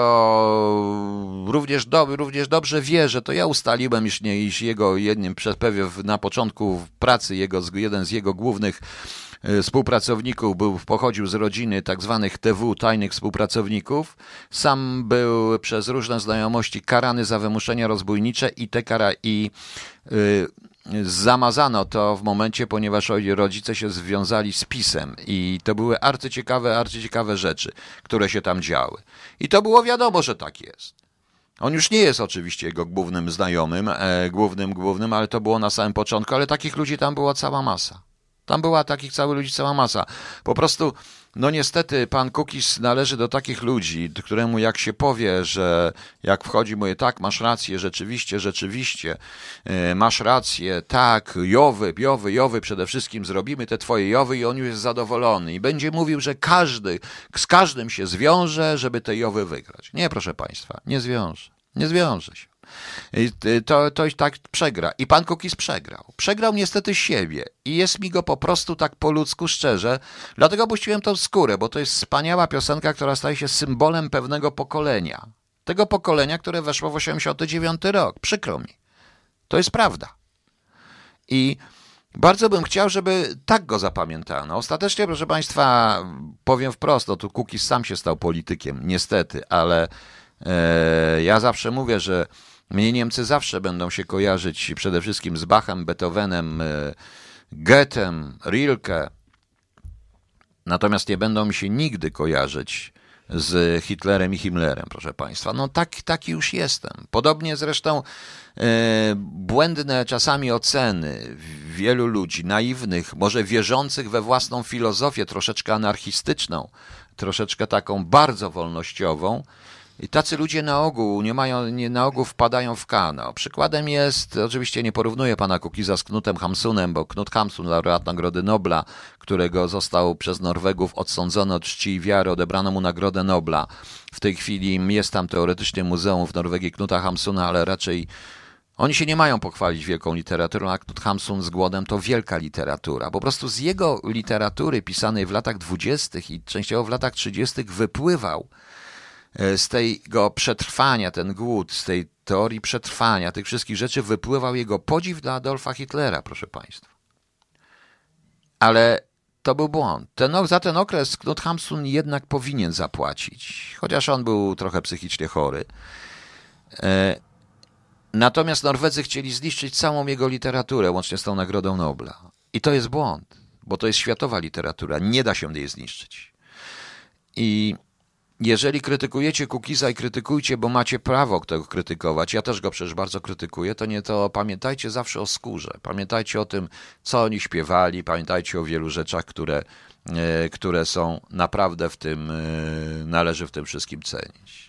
również dobrze wie, że to ja ustaliłem, iż jego jednym na początku pracy jeden z jego głównych współpracowników pochodził z rodziny tak zwanych TW, tajnych współpracowników. Sam był przez różne znajomości karany za wymuszenia rozbójnicze i zamazano to w momencie, ponieważ rodzice się związali z PiS-em i to były arcyciekawe rzeczy, które się tam działy. I to było wiadomo, że tak jest. On już nie jest oczywiście jego głównym znajomym, głównym, ale to było na samym początku, ale takich ludzi tam była cała masa. Tam była takich ludzi cała masa. Po prostu, no niestety, pan Kukiz należy do takich ludzi, któremu jak się powie, że jak wchodzi, mówi tak, masz rację, rzeczywiście, masz rację, tak, jowy, przede wszystkim zrobimy te twoje jowy i on już jest zadowolony. I będzie mówił, że z każdym się zwiąże, żeby te jowy wygrać. Nie, proszę państwa, nie zwiąże się. To tak przegra. I pan Kukiz przegrał. Przegrał niestety siebie. I jest mi go po prostu tak po ludzku szczerze. Dlatego puściłem tą skórę, bo to jest wspaniała piosenka, która staje się symbolem pewnego pokolenia. Tego pokolenia, które weszło w 89 rok. Przykro mi. To jest prawda. I bardzo bym chciał, żeby tak go zapamiętano. Ostatecznie, proszę państwa, powiem wprost, tu Kukiz sam się stał politykiem, niestety, ale ja zawsze mówię, że mnie Niemcy zawsze będą się kojarzyć przede wszystkim z Bachem, Beethovenem, Goethem, Rilke. Natomiast nie będą mi się nigdy kojarzyć z Hitlerem i Himmlerem, proszę państwa. No taki już jestem. Podobnie zresztą błędne czasami oceny wielu ludzi, naiwnych, może wierzących we własną filozofię, troszeczkę anarchistyczną, troszeczkę taką bardzo wolnościową. I tacy ludzie na ogół wpadają w kanał. Przykładem jest, oczywiście nie porównuję pana Kukiza z Knutem Hamsunem, bo Knut Hamsun, laureat Nagrody Nobla, którego został przez Norwegów odsądzony od czci i wiary, odebrano mu Nagrodę Nobla. W tej chwili jest tam teoretycznie muzeum w Norwegii Knuta Hamsuna, ale raczej oni się nie mają pochwalić wielką literaturą, a Knut Hamsun z Głodem to wielka literatura. Po prostu z jego literatury pisanej w latach 20. i częściowo w latach 30. wypływał z tego przetrwania, ten głód, z tej teorii przetrwania, tych wszystkich rzeczy wypływał jego podziw dla Adolfa Hitlera, proszę państwa. Ale to był błąd. Za ten okres Knut Hamsun jednak powinien zapłacić, chociaż on był trochę psychicznie chory. Natomiast Norwedzy chcieli zniszczyć całą jego literaturę, łącznie z tą Nagrodą Nobla. I to jest błąd, bo to jest światowa literatura, nie da się jej zniszczyć. I jeżeli krytykujecie Kukiza i krytykujcie, bo macie prawo tego krytykować, ja też go przecież bardzo krytykuję, to pamiętajcie zawsze o skórze. Pamiętajcie o tym, co oni śpiewali, pamiętajcie o wielu rzeczach, które są naprawdę należy w tym wszystkim cenić.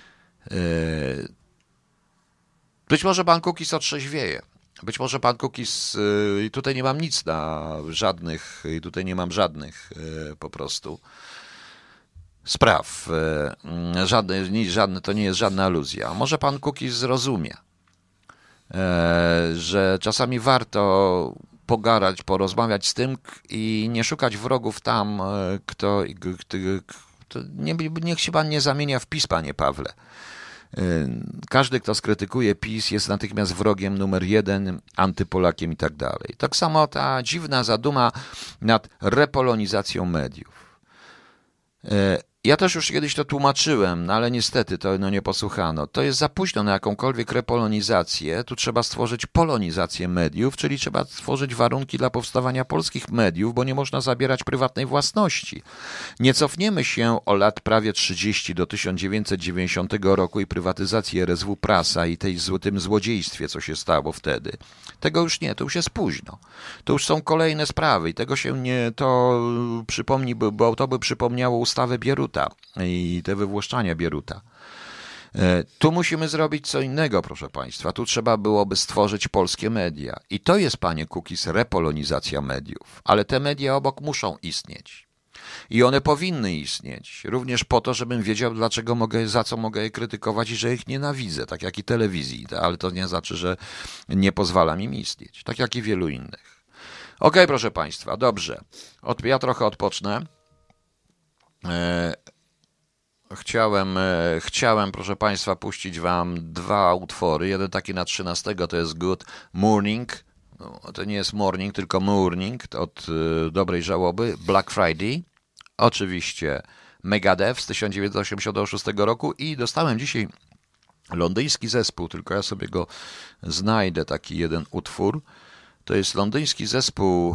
Być może pan Kukiz otrzeźwieje. Być może pan Kukiz, i tutaj nie mam nic żadnych po prostu spraw. Żadne, to nie jest żadna aluzja. Może pan Kukiz zrozumie, że czasami warto pogadać, porozmawiać z tym i nie szukać wrogów tam, niech się pan nie zamienia w PiS, panie Pawle. Każdy, kto skrytykuje PiS, jest natychmiast wrogiem numer 1, antypolakiem i tak dalej. Tak samo ta dziwna zaduma nad repolonizacją mediów. Ja też już kiedyś to tłumaczyłem, no ale niestety to nie posłuchano. To jest za późno na jakąkolwiek repolonizację. Tu trzeba stworzyć polonizację mediów, czyli trzeba stworzyć warunki dla powstawania polskich mediów, bo nie można zabierać prywatnej własności. Nie cofniemy się o lat prawie 30 do 1990 roku i prywatyzacji RSW Prasa i tym złodziejstwie, co się stało wtedy. Tego już nie, to już jest późno. To już są kolejne sprawy i tego się nie, to przypomni, bo to by przypomniało ustawę Bieruta i te wywłaszczania Bieruta. Tu musimy zrobić co innego, proszę Państwa. Tu trzeba byłoby stworzyć polskie media. I to jest, panie Kukiz, repolonizacja mediów. Ale te media obok muszą istnieć. I one powinny istnieć. Również po to, żebym wiedział, za co mogę je krytykować i że ich nienawidzę. Tak jak i telewizji. Ale to nie znaczy, że nie pozwalam im istnieć. Tak jak i wielu innych. Okej, proszę Państwa, dobrze. Ja trochę odpocznę. Chciałem, proszę Państwa, puścić Wam 2 utwory. Jeden taki na 13 to jest Good Morning. No, to nie jest Morning, tylko Morning od Dobrej Żałoby. Black Friday. Oczywiście Megadeth z 1986 roku. I dostałem dzisiaj londyński zespół, tylko ja sobie go znajdę, taki jeden utwór. To jest londyński zespół,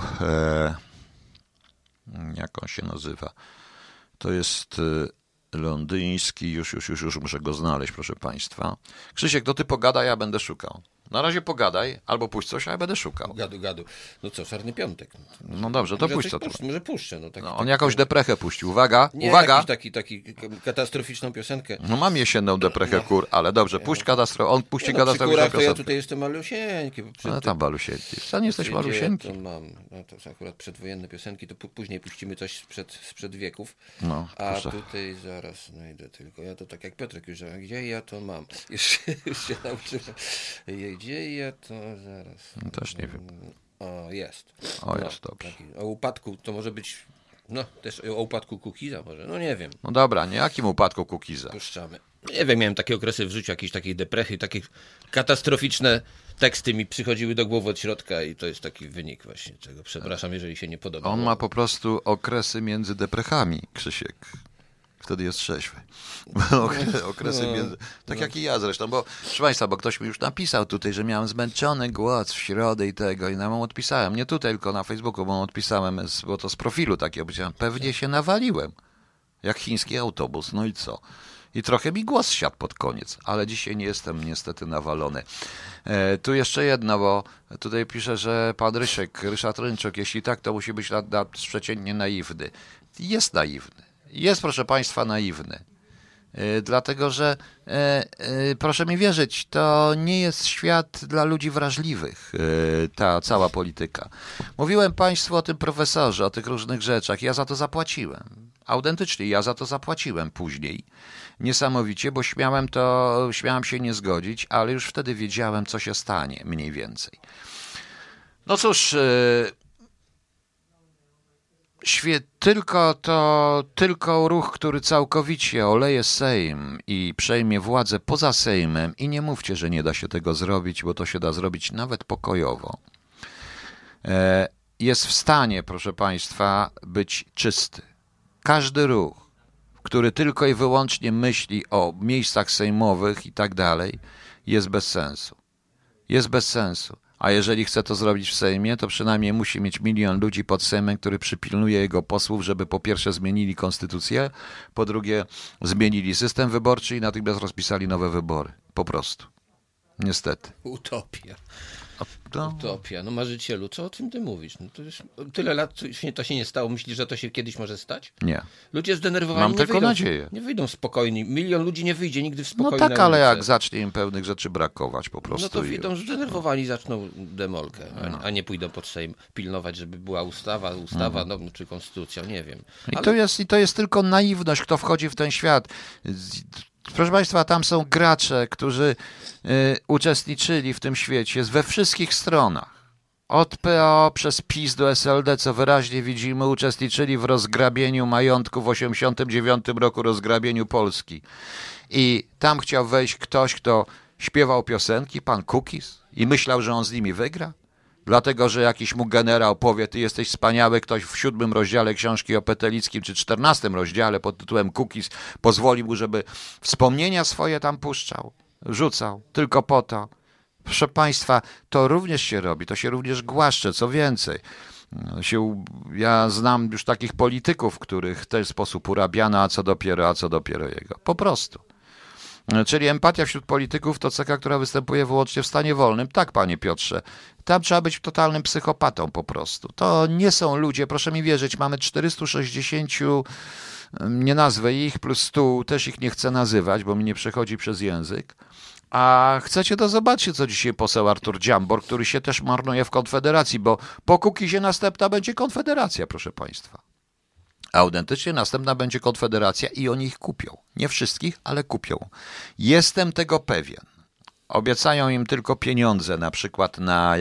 jak on się nazywa? To jest londyński, już muszę go znaleźć, proszę Państwa. Krzysiek, to ty pogadaj, ja będę szukał. Na razie pogadaj, albo puść coś, a ja będę szukał. Gadu. No co, Czarny Piątek. No dobrze, to puść co tu. Może puszczę. On jakąś deprechę puścił. Uwaga, nie, uwaga. Taki katastroficzną piosenkę. No mam jesienną deprechę, ale dobrze, puść on puści katastrofyczną piosenkę. To ja tutaj jestem malusieńki. No tam malusieńki. Wcale nie jesteś malusieńki. To mam, to są akurat przedwojenne piosenki, to później puścimy coś sprzed wieków. No, a tutaj zaraz znajdę tylko. Ja to tak jak Piotrek już, gdzie ja to mam? Już się nauczyłem. Gdzie ja to zaraz? Też nie wiem. O, jest. Jest dobrze. O upadku to może być, też o upadku Kukiza może, nie wiem. No dobra, nie jakim upadku Kukiza? Puszczamy. Nie wiem, miałem takie okresy w życiu, jakieś takiej deprechy, takie katastroficzne teksty mi przychodziły do głowy od środka i to jest taki wynik właśnie czego. Przepraszam, jeżeli się nie podoba. On ma po prostu okresy między deprechami, Krzysiek. Wtedy jest trzeźwy. Okresy między... Tak jak i ja zresztą, bo proszę Państwa, bo ktoś mi już napisał tutaj, że miałem zmęczony głos w środę i tego i mu odpisałem. Nie tutaj, tylko na Facebooku, bo odpisałem, bo to z profilu takiego powiedziałem. Pewnie się nawaliłem. Jak chiński autobus. No i co? I trochę mi głos siadł pod koniec, ale dzisiaj nie jestem niestety nawalony. Tu jeszcze jedno, bo tutaj pisze, że pan Ryszard Rynczuk, jeśli tak, to musi być przeciętnie naiwny. Jest naiwny. Jest, proszę Państwa, naiwny. Dlatego, że proszę mi wierzyć, to nie jest świat dla ludzi wrażliwych, ta cała polityka. Mówiłem Państwu o tym profesorze, o tych różnych rzeczach. Ja za to zapłaciłem. Autentycznie, ja za to zapłaciłem później. Niesamowicie, bo śmiałem się nie zgodzić, ale już wtedy wiedziałem, co się stanie, mniej więcej. No cóż... Tylko ruch, który całkowicie oleje Sejm i przejmie władzę poza Sejmem i nie mówcie, że nie da się tego zrobić, bo to się da zrobić nawet pokojowo. Jest w stanie, proszę Państwa, być czysty. Każdy ruch, który tylko i wyłącznie myśli o miejscach sejmowych i tak dalej, jest bez sensu. Jest bez sensu. A jeżeli chce to zrobić w Sejmie, to przynajmniej musi mieć 1 000 000 ludzi pod Sejmem, który przypilnuje jego posłów, żeby po pierwsze zmienili konstytucję, po drugie zmienili system wyborczy i natychmiast rozpisali nowe wybory. Po prostu. Niestety. Utopia. Utopia. No marzycielu, co o tym ty mówisz? No to już tyle lat to się nie stało. Myślisz, że to się kiedyś może stać? Nie. Ludzie zdenerwowani Mam tylko nadzieję. Nie wyjdą spokojni. 1 000 000 ludzi nie wyjdzie nigdy w spokojnie. No tak, ale jak zacznie im pewnych rzeczy brakować po prostu. No to wyjdą zdenerwowani, zaczną demolkę, a nie pójdą pod Sejm pilnować, żeby była ustawa, czy konstytucja, nie wiem. I to jest tylko naiwność, kto wchodzi w ten świat. Proszę Państwa, tam są gracze, którzy uczestniczyli w tym świecie we wszystkich stronach. Od PO przez PiS do SLD, co wyraźnie widzimy, uczestniczyli w rozgrabieniu majątku w 1989 roku, rozgrabieniu Polski. I tam chciał wejść ktoś, kto śpiewał piosenki, pan Kukiz, i myślał, że on z nimi wygra. dlatego że jakiś mu generał powie, ty jesteś wspaniały, ktoś w 7 rozdziale książki o Petelickim, czy 14 rozdziale pod tytułem Cookies pozwoli mu, żeby wspomnienia swoje tam puszczał, rzucał, tylko po to. Proszę Państwa, to również się robi, to się również głaszcze, co więcej. Ja znam już takich polityków, których w ten sposób urabiano, a co dopiero jego. Po prostu. Czyli empatia wśród polityków to cecha, która występuje wyłącznie w stanie wolnym. Tak, panie Piotrze, tam trzeba być totalnym psychopatą po prostu. To nie są ludzie, proszę mi wierzyć, mamy 460, nie nazwę ich, plus 100, też ich nie chcę nazywać, bo mi nie przechodzi przez język. A chcecie, to zobaczcie, co dzisiaj poseł Artur Dziambor, który się też marnuje w Konfederacji, bo po Kukizie następna będzie Konfederacja, proszę Państwa. Autentycznie następna będzie Konfederacja i oni ich kupią. Nie wszystkich, ale kupią. Jestem tego pewien. Obiecają im tylko pieniądze, na przykład na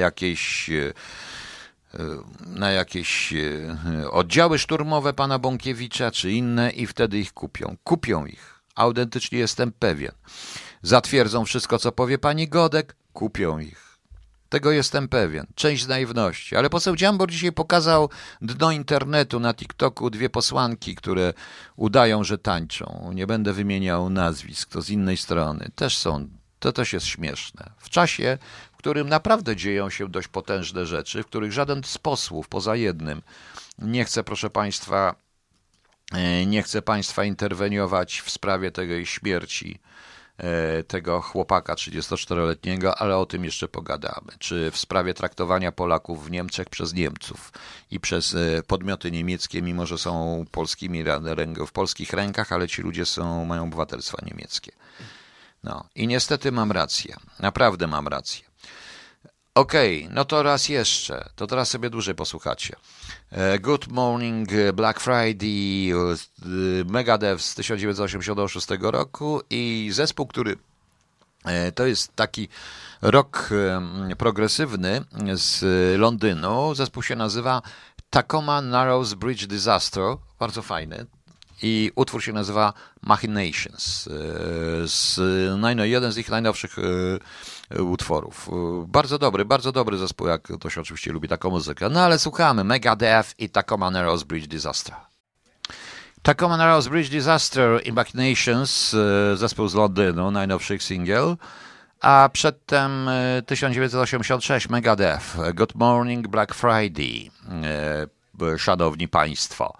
jakieś oddziały szturmowe pana Bąkiewicza czy inne i wtedy ich kupią. Kupią ich. Autentycznie jestem pewien. Zatwierdzą wszystko, co powie pani Godek, kupią ich. Tego jestem pewien. Część z naiwności. Ale poseł Dziambor dzisiaj pokazał dno internetu na TikToku 2 posłanki, które udają, że tańczą. Nie będę wymieniał nazwisk, to z innej strony. To też jest śmieszne. W czasie, w którym naprawdę dzieją się dość potężne rzeczy, w których żaden z posłów, poza jednym, nie chce, proszę Państwa, interweniować w sprawie tej śmierci tego chłopaka 34-letniego, ale o tym jeszcze pogadamy. Czy w sprawie traktowania Polaków w Niemczech przez Niemców i przez podmioty niemieckie, mimo że są w polskich rękach, ale ci ludzie mają obywatelstwa niemieckie. No i niestety mam rację. Naprawdę mam rację. Okej, no to raz jeszcze. To teraz sobie dłużej posłuchacie. Good Morning, Black Friday, Megadeth z 1986 roku i zespół, który to jest taki rock progresywny z Londynu. Zespół się nazywa Tacoma Narrows Bridge Disaster. Bardzo fajny. I utwór się nazywa Machinations. Jeden z ich najnowszych utworów. Bardzo dobry zespół, jak ktoś oczywiście lubi taką muzykę. No ale słuchamy Megadeth i Tacoma Narrows Bridge Disaster. Tacoma Narrows Bridge Disaster i Machinations, zespół z Londynu, najnowszy single. A przedtem 1986 Megadeth, Good Morning, Black Friday, szanowni państwo.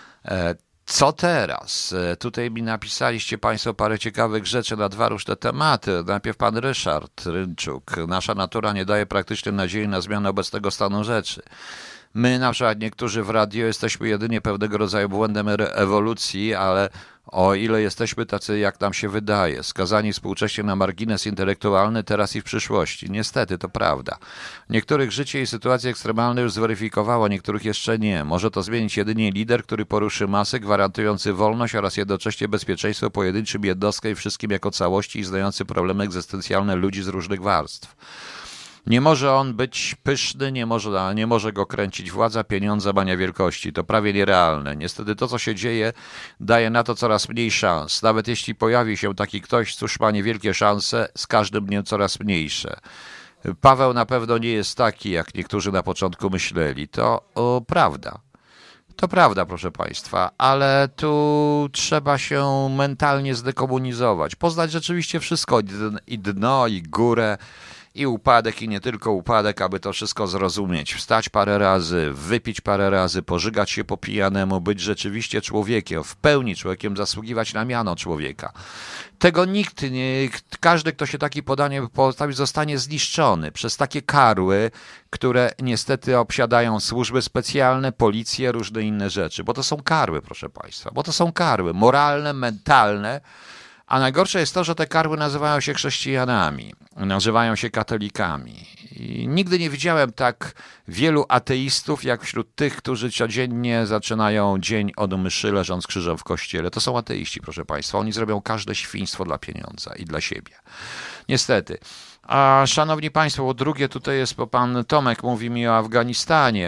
Co teraz? Tutaj mi napisaliście Państwo parę ciekawych rzeczy na 2 różne tematy. Najpierw pan Ryszard Rynczuk. Nasza natura nie daje praktycznie nadziei na zmianę obecnego stanu rzeczy. My, na przykład niektórzy w radio, jesteśmy jedynie pewnego rodzaju błędem ewolucji, ale o ile jesteśmy tacy, jak nam się wydaje, skazani współcześnie na margines intelektualny teraz i w przyszłości. Niestety, to prawda. Niektórych życie i sytuacje ekstremalne już zweryfikowało, niektórych jeszcze nie. Może to zmienić jedynie lider, który poruszy masy, gwarantujący wolność oraz jednocześnie bezpieczeństwo pojedynczym jednostkom i wszystkim jako całości i znający problemy egzystencjalne ludzi z różnych warstw. Nie może on być pyszny, nie może go kręcić władza, pieniądze, mania wielkości. To prawie nierealne. Niestety to, co się dzieje, daje na to coraz mniej szans. Nawet jeśli pojawi się taki ktoś, cóż ma niewielkie szanse, z każdym dniem coraz mniejsze. Paweł na pewno nie jest taki, jak niektórzy na początku myśleli. To prawda. To prawda, proszę Państwa, ale tu trzeba się mentalnie zdekomunizować. Poznać rzeczywiście wszystko, i dno, i górę, i upadek, i nie tylko upadek, aby to wszystko zrozumieć. Wstać parę razy, wypić parę razy, pożygać się po pijanemu, być rzeczywiście człowiekiem, w pełni człowiekiem, zasługiwać na miano człowieka. Tego nikt nie... Każdy, kto się takie podanie postawi, zostanie zniszczony przez takie karły, które niestety obsiadają służby specjalne, policje, różne inne rzeczy. Bo to są karły, proszę Państwa. Bo to są karły moralne, mentalne. A najgorsze jest to, że te karły nazywają się chrześcijanami, nazywają się katolikami. I nigdy nie widziałem tak wielu ateistów, jak wśród tych, którzy codziennie zaczynają dzień od mszy, leżąc krzyżem w kościele. To są ateiści, proszę Państwa. Oni zrobią każde świństwo dla pieniądza i dla siebie. Niestety. A szanowni Państwo, po drugie tutaj jest, bo pan Tomek mówi mi o Afganistanie.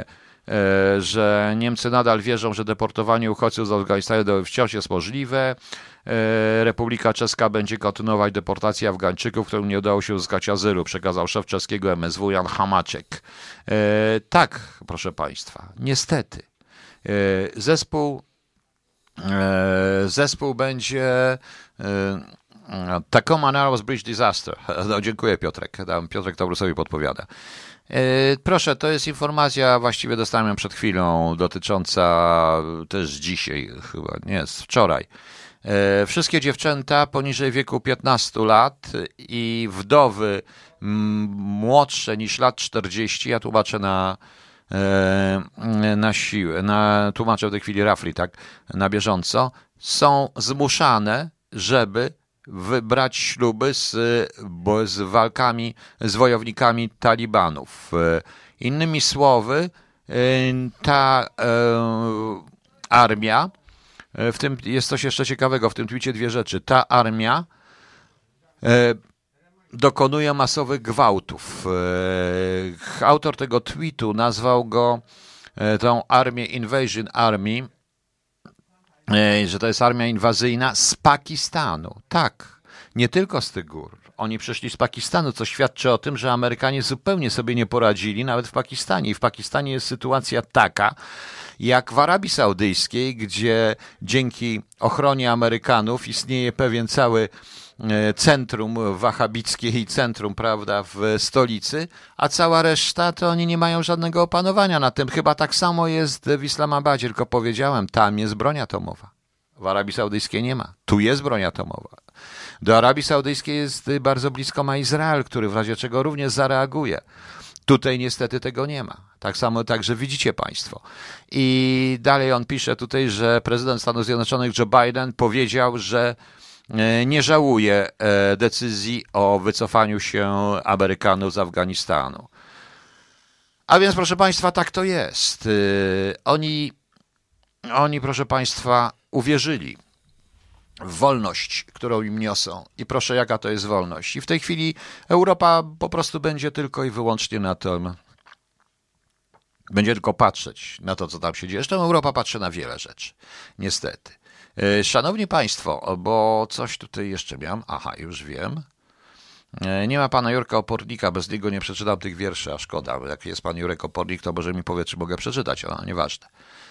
że Niemcy nadal wierzą, że deportowanie uchodźców z Afganistanu wciąż jest możliwe. Republika Czeska będzie kontynuować deportację Afgańczyków, którym nie udało się uzyskać azylu, przekazał szef czeskiego MSW Jan Hamáček. Tak, proszę Państwa, niestety. Zespół będzie Tacoma Narrows Bridge Disaster. No, dziękuję, Piotrek. Piotrek Taurusowi podpowiada. Proszę, to jest informacja, właściwie dostałem ją przed chwilą, dotycząca też dzisiaj, chyba nie, wczoraj. Wszystkie dziewczęta poniżej wieku 15 lat i wdowy młodsze niż lat 40, ja tłumaczę na siłę, tłumaczę w tej chwili rafli, tak, na bieżąco, są zmuszane, żeby wybrać śluby z walkami, z wojownikami talibanów. Innymi słowy, ta armia, w tym jest coś jeszcze ciekawego, w tym twicie dwie rzeczy. Ta armia dokonuje masowych gwałtów. Autor tego tweetu nazwał go tą armię Invasion Army, że to jest armia inwazyjna z Pakistanu. Tak, nie tylko z tych gór. Oni przyszli z Pakistanu, co świadczy o tym, że Amerykanie zupełnie sobie nie poradzili, nawet w Pakistanie. I w Pakistanie jest sytuacja taka, jak w Arabii Saudyjskiej, gdzie dzięki ochronie Amerykanów istnieje pewien cały centrum wahabickie i centrum, prawda, w stolicy, a cała reszta to oni nie mają żadnego opanowania na tym. Chyba tak samo jest w Islamabadzie, tylko powiedziałem, tam jest broń atomowa. W Arabii Saudyjskiej nie ma. Tu jest broń atomowa. Do Arabii Saudyjskiej jest bardzo blisko ma Izrael, który w razie czego również zareaguje. Tutaj niestety tego nie ma. Tak samo, także widzicie Państwo. I dalej on pisze tutaj, że prezydent Stanów Zjednoczonych Joe Biden powiedział, że nie żałuje decyzji o wycofaniu się Amerykanów z Afganistanu. A więc, proszę Państwa, tak to jest. Oni, proszę Państwa, uwierzyli w wolność, którą im niosą. I proszę, jaka to jest wolność. I w tej chwili Europa po prostu będzie tylko i wyłącznie na tym, będzie tylko patrzeć na to, co tam się dzieje. Zresztą Europa patrzy na wiele rzeczy. Niestety. Szanowni Państwo, bo coś tutaj jeszcze miałem. Aha, już wiem. Nie ma pana Jurka Opornika, bez niego nie przeczytam tych wierszy, a szkoda. Jak jest pan Jurek Opornik, to może mi powie, czy mogę przeczytać, ale nieważne.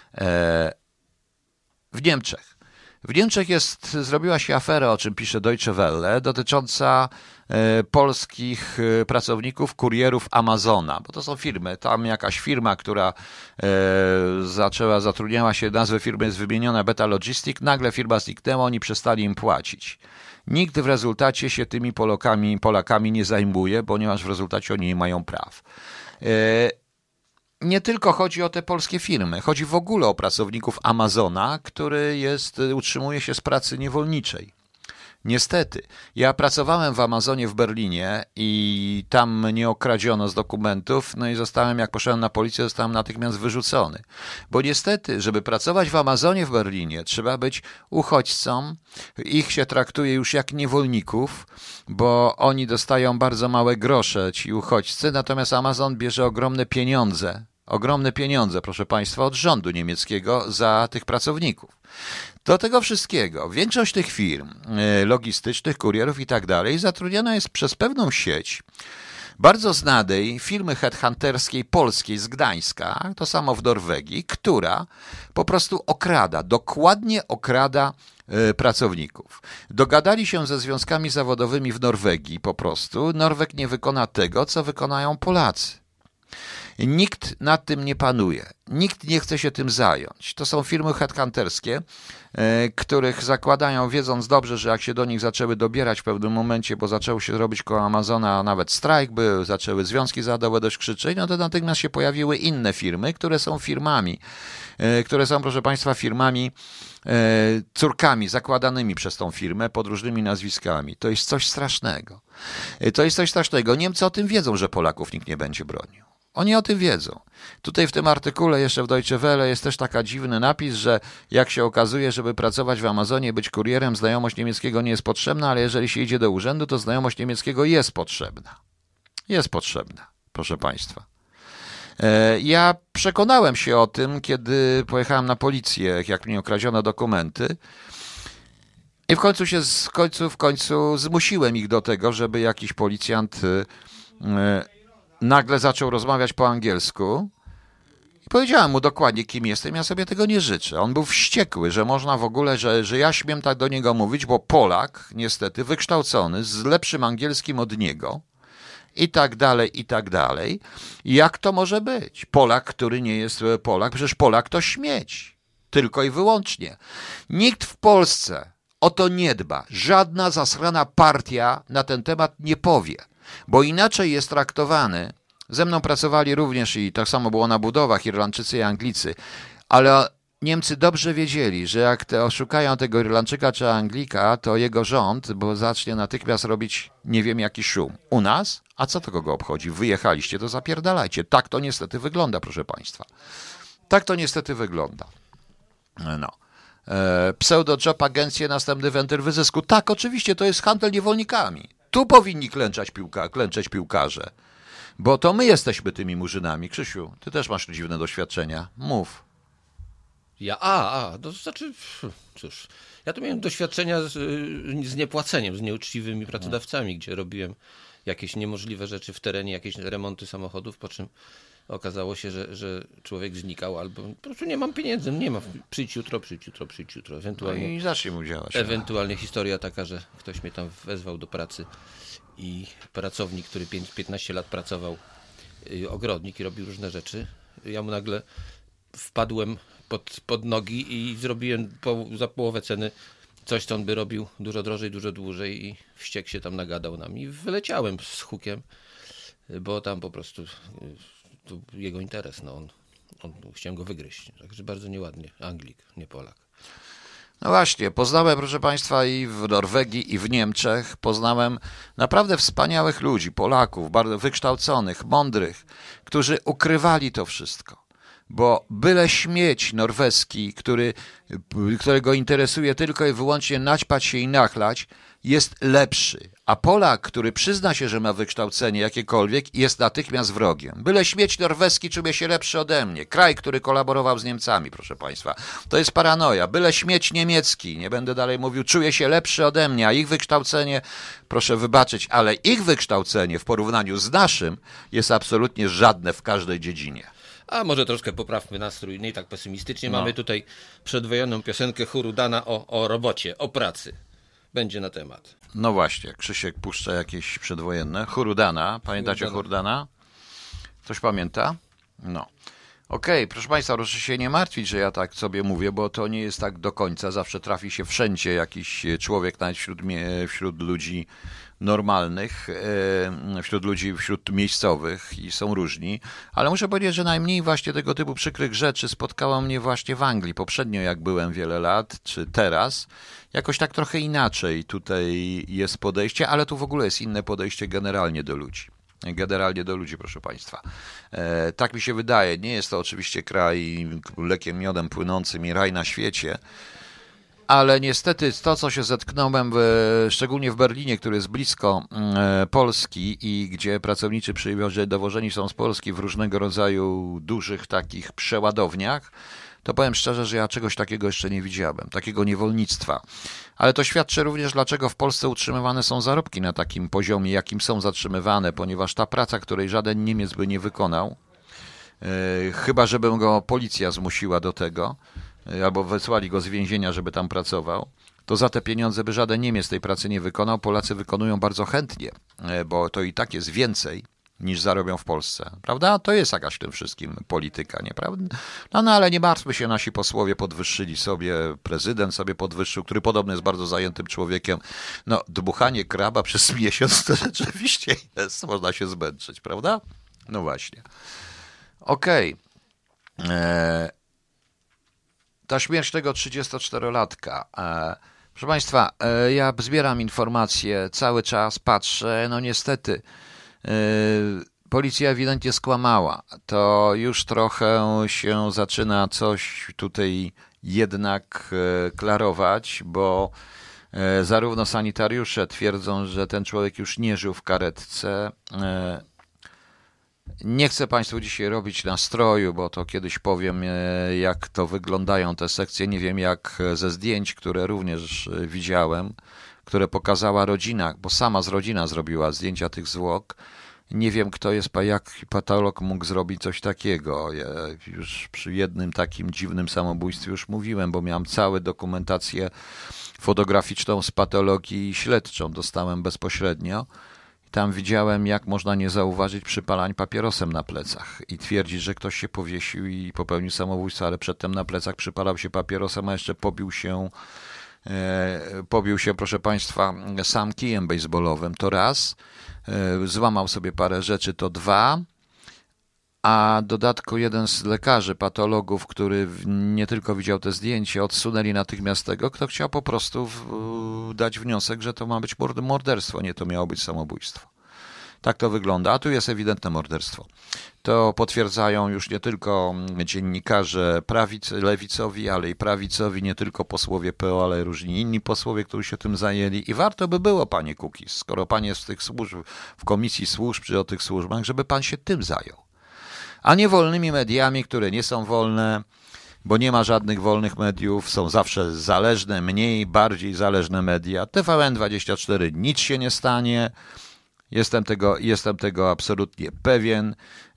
W Niemczech zrobiła się afera, o czym pisze Deutsche Welle, dotycząca polskich pracowników, kurierów Amazona, bo to są firmy, tam jakaś firma, która zatrudniała się, nazwa firmy jest wymieniona Beta Logistic, nagle firma zniknęła, oni przestali im płacić. Nikt w rezultacie się tymi Polakami nie zajmuje, ponieważ w rezultacie oni nie mają praw. Nie tylko chodzi o te polskie firmy, chodzi w ogóle o pracowników Amazona, który utrzymuje się z pracy niewolniczej. Niestety, ja pracowałem w Amazonie w Berlinie i tam mnie okradziono z dokumentów, no i jak poszedłem na policję, zostałem natychmiast wyrzucony. Bo niestety, żeby pracować w Amazonie w Berlinie, trzeba być uchodźcą, ich się traktuje już jak niewolników, bo oni dostają bardzo małe grosze, ci uchodźcy, natomiast Amazon bierze ogromne pieniądze, proszę Państwa, od rządu niemieckiego za tych pracowników. Do tego wszystkiego większość tych firm logistycznych, kurierów i tak dalej zatrudniona jest przez pewną sieć bardzo znanej firmy headhunterskiej polskiej z Gdańska, to samo w Norwegii, która po prostu dokładnie okrada pracowników. Dogadali się ze związkami zawodowymi w Norwegii po prostu. Norweg nie wykona tego, co wykonają Polacy. Nikt nad tym nie panuje. Nikt nie chce się tym zająć. To są firmy headhunterskie, których zakładają, wiedząc dobrze, że jak się do nich zaczęły dobierać w pewnym momencie, bo zaczęło się robić koło Amazona nawet strajk, zaczęły związki zawodowe dość krzyczeć, no to natychmiast się pojawiły inne firmy, które są, proszę Państwa, firmami, córkami zakładanymi przez tą firmę pod różnymi nazwiskami. To jest coś strasznego. Niemcy o tym wiedzą, że Polaków nikt nie będzie bronił. Oni o tym wiedzą. Tutaj w tym artykule jeszcze w Deutsche Welle jest też taki dziwny napis, że jak się okazuje, żeby pracować w Amazonie, być kurierem, znajomość niemieckiego nie jest potrzebna, ale jeżeli się idzie do urzędu, to znajomość niemieckiego jest potrzebna. Jest potrzebna, proszę Państwa. Ja przekonałem się o tym, kiedy pojechałem na policję, jak mnie okradziono dokumenty. I w końcu zmusiłem ich do tego, żeby jakiś policjant nagle zaczął rozmawiać po angielsku. I powiedziałem mu dokładnie, kim jestem, ja sobie tego nie życzę. On był wściekły, że można w ogóle, że ja śmiem tak do niego mówić, bo Polak, niestety, wykształcony, z lepszym angielskim od niego, i tak dalej, i tak dalej. Jak to może być? Polak, który nie jest Polak, przecież Polak to śmieć. Tylko i wyłącznie. Nikt w Polsce o to nie dba. Żadna zasrana partia na ten temat nie powie, bo inaczej jest traktowany. Ze mną pracowali również i tak samo było na budowach Irlandczycy i Anglicy, ale Niemcy dobrze wiedzieli, że jak oszukają tego Irlandczyka czy Anglika, to jego rząd, bo zacznie natychmiast robić nie wiem jaki szum. U nas? A co to kogo obchodzi? Wyjechaliście, to zapierdalajcie. Tak to niestety wygląda, proszę państwa. Tak to niestety wygląda. No. Pseudo-job, agencje, następny wentyl wyzysku. Tak, oczywiście, to jest handel niewolnikami. Tu powinni klęczeć piłkarze. Bo to my jesteśmy tymi murzynami. Krzysiu, ty też masz dziwne doświadczenia. Mów. To znaczy, cóż, ja tu miałem doświadczenia z niepłaceniem, z nieuczciwymi pracodawcami, gdzie robiłem jakieś niemożliwe rzeczy w terenie, jakieś remonty samochodów, po czym okazało się, że człowiek znikał albo po prostu nie mam pieniędzy, nie ma, przyjdź jutro. Ewentualnie, no i zacznie mu działać. Ewentualnie historia taka, że ktoś mnie tam wezwał do pracy i pracownik, który 15 lat pracował, ogrodnik i robił różne rzeczy, ja mu nagle wpadłem pod nogi i zrobiłem za połowę ceny coś, co on by robił dużo drożej, dużo dłużej i wściekł się tam nagadał nam i wyleciałem z hukiem, bo tam po prostu to jego interes, no on chciałem go wygryźć, także bardzo nieładnie, Anglik, nie Polak. No właśnie, poznałem, proszę państwa, i w Norwegii, i w Niemczech, poznałem naprawdę wspaniałych ludzi, Polaków, bardzo wykształconych, mądrych, którzy ukrywali to wszystko. Bo byle śmieć norweski, którego interesuje tylko i wyłącznie naćpać się i nachlać, jest lepszy. A Polak, który przyzna się, że ma wykształcenie jakiekolwiek, jest natychmiast wrogiem. Byle śmieć norweski czuje się lepszy ode mnie. Kraj, który kolaborował z Niemcami, proszę państwa. To jest paranoja. Byle śmieć niemiecki, nie będę dalej mówił, czuje się lepszy ode mnie, a ich wykształcenie, proszę wybaczyć, ale ich wykształcenie w porównaniu z naszym jest absolutnie żadne w każdej dziedzinie. A może troszkę poprawmy nastrój, nie tak pesymistycznie. No. Mamy tutaj przedwojenną piosenkę Hurudana o robocie, o pracy. Będzie na temat. No właśnie, Krzysiek puszcza jakieś przedwojenne. Hurudana, pamiętacie Hurudana? Ktoś pamięta? No. Okej, proszę państwa, proszę się nie martwić, że ja tak sobie mówię, bo to nie jest tak do końca. Zawsze trafi się wszędzie jakiś człowiek, nawet wśród ludzi normalnych, wśród miejscowych i są różni, ale muszę powiedzieć, że najmniej właśnie tego typu przykrych rzeczy spotkało mnie właśnie w Anglii. Poprzednio jak byłem wiele lat, czy teraz, jakoś tak trochę inaczej tutaj jest podejście, ale tu w ogóle jest inne podejście generalnie do ludzi. Proszę państwa. Tak mi się wydaje. Nie jest to oczywiście kraj mlekiem, miodem płynącym i raj na świecie, ale niestety to, co się zetknąłem, szczególnie w Berlinie, który jest blisko Polski i gdzie pracownicy dowożeni są z Polski w różnego rodzaju dużych takich przeładowniach, to powiem szczerze, że ja czegoś takiego jeszcze nie widziałem, takiego niewolnictwa. Ale to świadczy również, dlaczego w Polsce utrzymywane są zarobki na takim poziomie, jakim są zatrzymywane, ponieważ ta praca, której żaden Niemiec by nie wykonał, chyba żeby go policja zmusiła do tego, albo wysłali go z więzienia, żeby tam pracował, to za te pieniądze by żaden Niemiec tej pracy nie wykonał. Polacy wykonują bardzo chętnie, bo to i tak jest więcej niż zarobią w Polsce, prawda? To jest jakaś w tym wszystkim polityka, nieprawda? No ale nie martwmy się, nasi posłowie podwyższyli sobie, prezydent sobie podwyższył, który podobno jest bardzo zajętym człowiekiem. No, dmuchanie kraba przez miesiąc to rzeczywiście jest, można się zmęczyć, prawda? No właśnie. Okej. Ta śmierć tego 34-latka. Proszę państwa, ja zbieram informacje, cały czas patrzę, no niestety policja ewidentnie skłamała. To już trochę się zaczyna coś tutaj jednak klarować, bo zarówno sanitariusze twierdzą, że ten człowiek już nie żył w karetce, Nie chcę Państwu dzisiaj robić nastroju, bo to kiedyś powiem, jak to wyglądają te sekcje. Nie wiem, jak ze zdjęć, które również widziałem, które pokazała rodzina, bo sama z rodzina zrobiła zdjęcia tych zwłok. Nie wiem, kto jest, jak patolog mógł zrobić coś takiego. Ja już przy jednym takim dziwnym samobójstwie już mówiłem, bo miałem całą dokumentację fotograficzną z patologii śledczą. Dostałem bezpośrednio. Tam widziałem, jak można nie zauważyć przypalań papierosem na plecach i twierdzić, że ktoś się powiesił i popełnił samobójstwo, ale przedtem na plecach przypalał się papierosem, a jeszcze pobił się, proszę Państwa, sam kijem bejsbolowym, to raz, złamał sobie parę rzeczy, to dwa, a w dodatku jeden z lekarzy, patologów, który nie tylko widział te zdjęcia, odsunęli natychmiast tego, kto chciał po prostu dać wniosek, że to ma być morderstwo, nie to miało być samobójstwo. Tak to wygląda, a tu jest ewidentne morderstwo. To potwierdzają już nie tylko dziennikarze lewicowi, ale i prawicowi, nie tylko posłowie PO, ale i różni inni posłowie, którzy się tym zajęli. I warto by było, panie Kukiz, skoro pan jest w tych służb, w komisji służb czy o tych służbach, żeby pan się tym zajął. A nie wolnymi mediami, które nie są wolne, bo nie ma żadnych wolnych mediów, są zawsze zależne, mniej, bardziej zależne media. TVN24 nic się nie stanie. Jestem tego absolutnie pewien.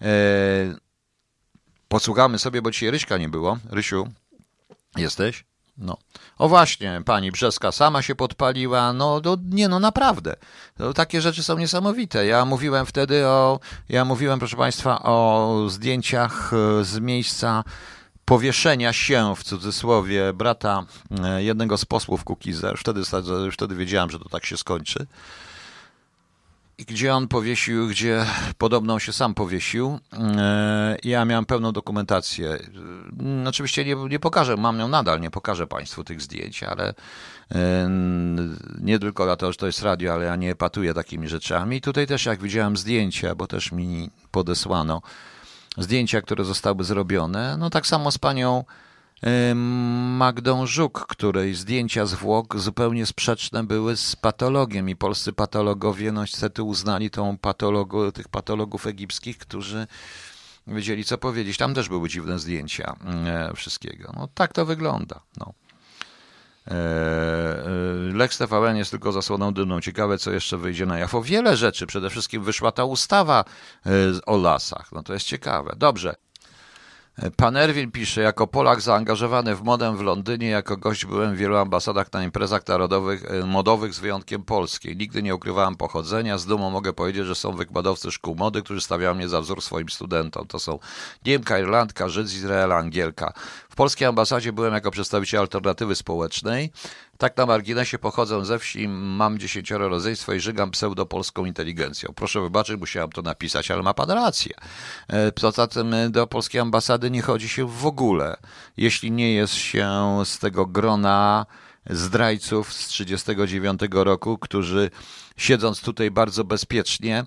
Posłuchamy sobie, bo dzisiaj Ryśka nie było. Rysiu, jesteś? No. O właśnie, pani Brzeska sama się podpaliła. No naprawdę. Takie rzeczy są niesamowite. Ja mówiłem, proszę Państwa, o zdjęciach z miejsca powieszenia się, w cudzysłowie, brata jednego z posłów Kukiza. Już wtedy wiedziałem, że to tak się skończy. I gdzie on powiesił, gdzie podobno on się sam powiesił. Ja miałem pełną dokumentację. Oczywiście nie pokażę, mam ją nadal, nie pokażę Państwu tych zdjęć, ale nie tylko dlatego, że to jest radio, ale ja nie epatuję takimi rzeczami. I tutaj też jak widziałem zdjęcia, bo też mi podesłano zdjęcia, które zostały zrobione, no tak samo z panią Magdą Żuk, której zdjęcia zwłok zupełnie sprzeczne były z patologiem i polscy patologowie no niestety uznali tych patologów egipskich, którzy wiedzieli co powiedzieć. Tam też były dziwne zdjęcia wszystkiego. No tak to wygląda. No. Lex TVN jest tylko zasłoną dymną. Ciekawe, co jeszcze wyjdzie na jaw. O wiele rzeczy. Przede wszystkim wyszła ta ustawa o lasach. No to jest ciekawe. Dobrze. Pan Erwin pisze, jako Polak zaangażowany w modę w Londynie, jako gość byłem w wielu ambasadach na imprezach modowych z wyjątkiem polskiej. Nigdy nie ukrywałem pochodzenia. Z dumą mogę powiedzieć, że są wykładowcy szkół mody, którzy stawiają mnie za wzór swoim studentom. To są Niemka, Irlandka, Żyd z Izraela, Angielka. W polskiej ambasadzie byłem jako przedstawiciel alternatywy społecznej. Tak na marginesie pochodzę ze wsi, mam 10 rodzeństwa i żygam pseudopolską inteligencją. Proszę wybaczyć, musiałem to napisać, ale ma pan rację. Poza tym do polskiej ambasady nie chodzi się w ogóle, jeśli nie jest się z tego grona zdrajców z 1939 roku, którzy siedząc tutaj bardzo bezpiecznie,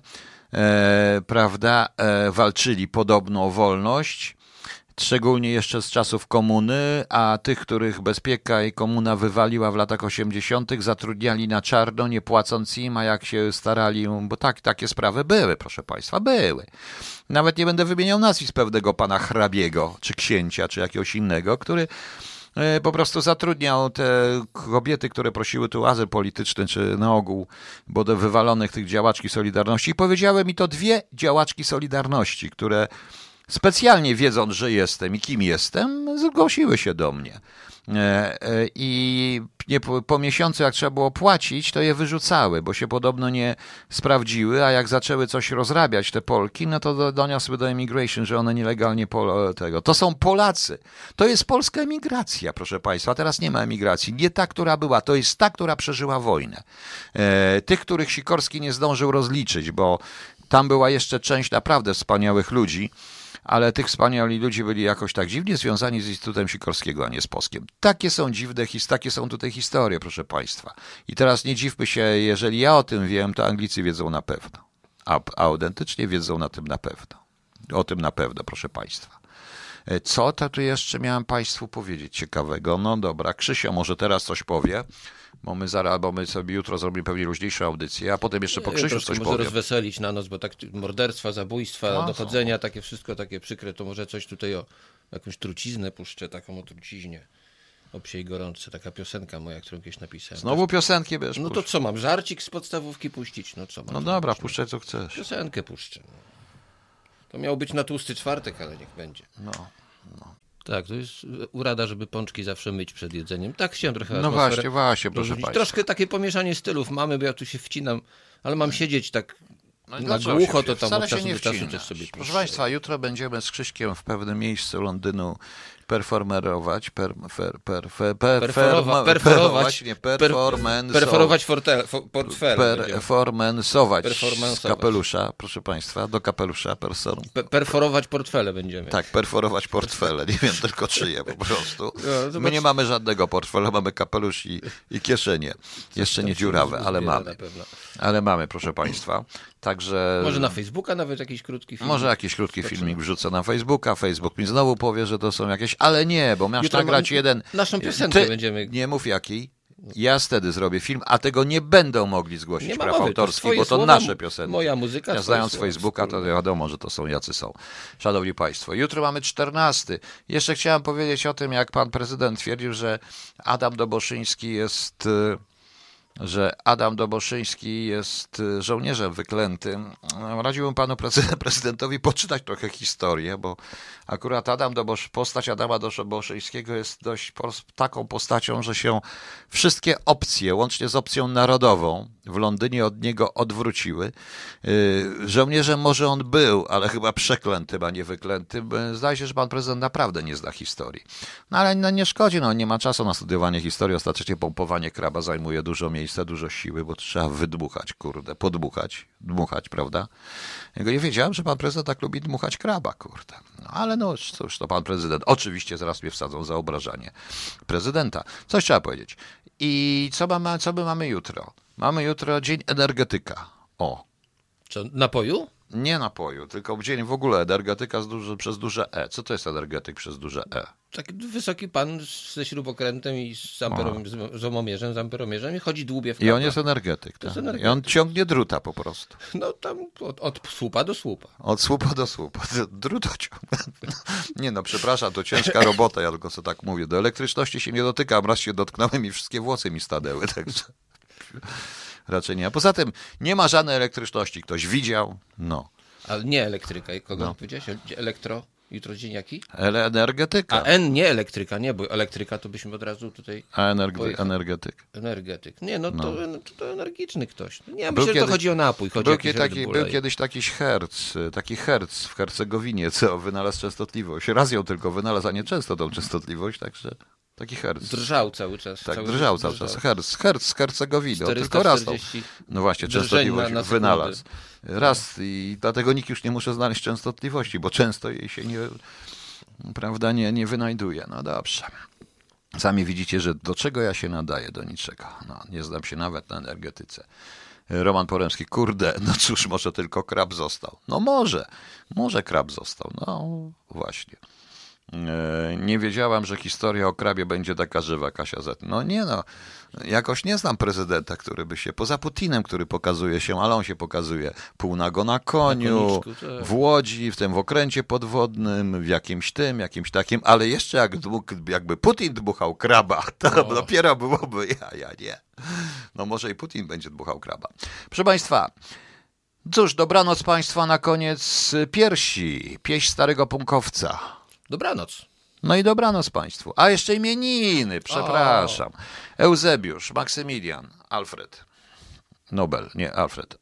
walczyli podobno o wolność, szczególnie jeszcze z czasów komuny, a tych, których bezpieka i komuna wywaliła w latach 80., zatrudniali na czarno, nie płacąc im, a jak się starali, bo takie sprawy były, proszę Państwa, były. Nawet nie będę wymieniał nazwisk pewnego pana hrabiego, czy księcia, czy jakiegoś innego, który po prostu zatrudniał te kobiety, które prosiły tu o azyl polityczny, czy na ogół, bo do wywalonych tych działaczki Solidarności. I powiedziały mi to 2 działaczki Solidarności, które specjalnie wiedząc, że jestem i kim jestem, zgłosiły się do mnie. I po miesiącu, jak trzeba było płacić, to je wyrzucały, bo się podobno nie sprawdziły, a jak zaczęły coś rozrabiać, te Polki, no to doniosły do immigration, że one nielegalnie tego. To są Polacy. To jest polska emigracja, proszę Państwa. Teraz nie ma emigracji. Nie ta, która była. To jest ta, która przeżyła wojnę. Tych, których Sikorski nie zdążył rozliczyć, bo tam była jeszcze część naprawdę wspaniałych ludzi, ale tych wspaniałych ludzi byli jakoś tak dziwnie związani z Instytutem Sikorskiego, a nie z Poskiem. Takie są dziwne, takie są tutaj historie, proszę Państwa. I teraz nie dziwmy się, jeżeli ja o tym wiem, to Anglicy wiedzą na pewno. A autentycznie wiedzą na tym na pewno. O tym na pewno, proszę Państwa. Co to tu jeszcze miałem Państwu powiedzieć ciekawego? No dobra, Krzysio może teraz coś powie, bo my sobie jutro zrobimy pewnie luźniejszą audycję, a potem jeszcze po Krzysiu coś może powiem. rozweselić na noc, bo tak morderstwa, zabójstwa, dochodzenia, takie wszystko takie przykre, to może coś tutaj o jakąś truciznę puszczę, taką o truciźnie. O psiej gorączce, taka piosenka moja, którą kiedyś napisałem. Znowu piosenki bierz. No to co mam, żarcik z podstawówki puścić? No co mam? No dobra, puszczaj co chcesz. Piosenkę puszczę. No. To miał być na tłusty czwartek, ale niech będzie. No. Tak, to jest urada, żeby pączki zawsze myć przed jedzeniem. Tak chciałem trochę No właśnie, proszę państwa. Troszkę takie pomieszanie stylów mamy, bo ja tu się wcinam, ale mam siedzieć tak na głucho, to tam od czasu do czasu też sobie puszczę. Proszę państwa, jutro będziemy z Krzyśkiem w pewnym miejscu Londynu perforować z kapelusza, proszę państwa, do kapelusza perforować portfele będziemy. Tak, perforować portfele, nie wiem tylko czyje po prostu. My nie mamy żadnego portfela, mamy kapelusz i kieszenie. Jeszcze nie dziurawe, ale mamy. Ale mamy, proszę państwa. Także... Może na Facebooka nawet jakiś krótki film. Może jakiś krótki filmik wrzucę na Facebooka. Facebook mi znowu powie, że to są jakieś... Ale nie, bo miałeś nagrać jeden... Naszą piosenkę będziemy... Nie mów jakiej. Ja wtedy zrobię film, a tego nie będą mogli zgłosić praw autorskich, bo to nasze piosenki. Moja muzyka. Ja znając Facebooka, to wiadomo, że to są jacy są. Szanowni Państwo, jutro mamy 14. Jeszcze chciałem powiedzieć o tym, jak pan prezydent twierdził, że Adam Doboszyński jest żołnierzem wyklętym. Radziłbym panu prezydentowi poczytać trochę historię, bo akurat postać Adama Doboszyńskiego jest dość taką postacią, że się wszystkie opcje, łącznie z opcją narodową, w Londynie od niego odwróciły. Żołnierzem może on był, ale chyba przeklętym, a nie wyklętym. Zdaje się, że pan prezydent naprawdę nie zna historii. No ale nie szkodzi, nie ma czasu na studiowanie historii. Ostatecznie pompowanie kraba zajmuje dużo miejsca, dużo siły, bo trzeba wydmuchać, dmuchać, prawda? Ja nie wiedziałem, że pan prezydent tak lubi dmuchać kraba, kurde. No ale cóż, to pan prezydent. Oczywiście zaraz mnie wsadzą za obrażanie prezydenta. Coś trzeba powiedzieć. I co my mamy jutro? Mamy jutro Dzień Energetyka. O. Co, napoju? Nie napoju, tylko dzień w ogóle energetyka przez duże E. Co to jest energetyk przez duże E? Taki wysoki pan ze śrubokrętem i z omomierzem, z amperomierzem i chodzi dłubie w kapę. I on jest energetyk. Tak? I on ciągnie druta po prostu. No tam od słupa do słupa. Od słupa do słupa. Druta ciągnie. Nie przepraszam, to ciężka robota, ja tylko co tak mówię. Do elektryczności się nie dotykam, raz się dotknąłem i wszystkie włosy mi stanęły, także... Raczej nie. A poza tym nie ma żadnej elektryczności. Ktoś widział? No. Ale nie elektryka. Kogo powiedziałeś? Elektro? Jutro dzień jaki? Energetyka. A nie elektryka, nie, bo elektryka to byśmy od razu tutaj... Energetyk. Energetyk. Nie, to energiczny ktoś. Nie, myślę, że to chodzi o napój. Był kiedyś taki herc w Hercegowinie, co wynalazł częstotliwość. Raz ją tylko wynalazł, a nie często tą częstotliwość, także... Taki herc. Drżał cały czas. Tak, drżał cały czas. Herc z Hercegowiny. Tylko raz to. No właśnie, częstotliwość wynalazł. Raz i dlatego nikt już nie musi znaleźć częstotliwości, bo często jej się nie wynajduje. No dobrze. Sami widzicie, że do czego ja się nadaję? Do niczego. Nie znam się nawet na energetyce. Roman Poremski, kurde, no cóż, może tylko krab został. No może krab został. No właśnie. Nie wiedziałam, że historia o krabie będzie taka żywa, Kasia Z. Jakoś nie znam prezydenta, który by się, poza Putinem, który pokazuje się, ale on się pokazuje półnago na koniu, w Łodzi, w okręcie podwodnym, w jakimś takim, ale jeszcze jakby Putin dmuchał kraba, to dopiero byłoby, ja nie. No może i Putin będzie dmuchał kraba. Proszę Państwa, cóż, dobranoc Państwa na koniec pieśń Starego Punkowca. Dobranoc. No i dobranoc Państwu. A jeszcze imieniny, przepraszam. Eusebiusz, Maksymilian, Alfred. Nobel, nie Alfred.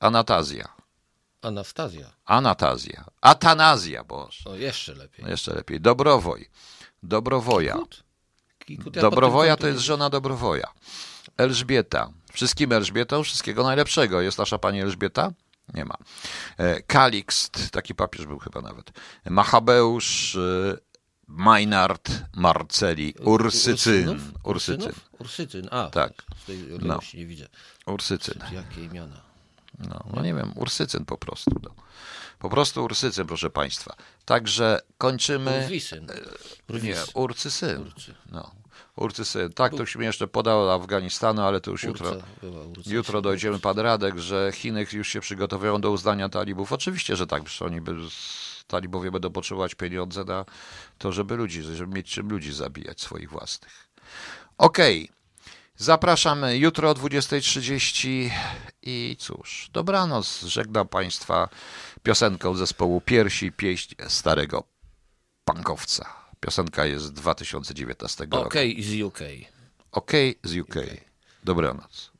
Anastazja. Atanazja, Boże. O, jeszcze lepiej. Dobrowoja. Dobrowoja to jest żona Dobrowoja. Elżbieta. Wszystkim Elżbietom wszystkiego najlepszego. Jest nasza pani Elżbieta? Nie ma. Kalikst, taki papież był chyba nawet. Machabeusz, Maynard, Marceli, Ursycyn. Ursycyn, a. Tak. Z tej odległości nie widzę. Ursycyn. Jakie imiona. No nie wiem, ursycyn po prostu. No. Po prostu ursycyn, proszę państwa. Także kończymy... Nie, urcysyn. No. Urcysyn. Tak, to się jeszcze podał Afganistanu, ale to już jutro dojdziemy pod Radek, że Chiny już się przygotowują do uznania talibów. Oczywiście, że tak, przecież talibowie będą potrzebować pieniądze na to, żeby mieć czym ludzi zabijać swoich własnych. Okej. Zapraszamy jutro o 20:30 i cóż, dobranoc. Żegnam państwa piosenką zespołu Piersi, pieśń starego punkowca. Piosenka jest z 2019 roku. Okej z UK. Okej z UK. Dobranoc.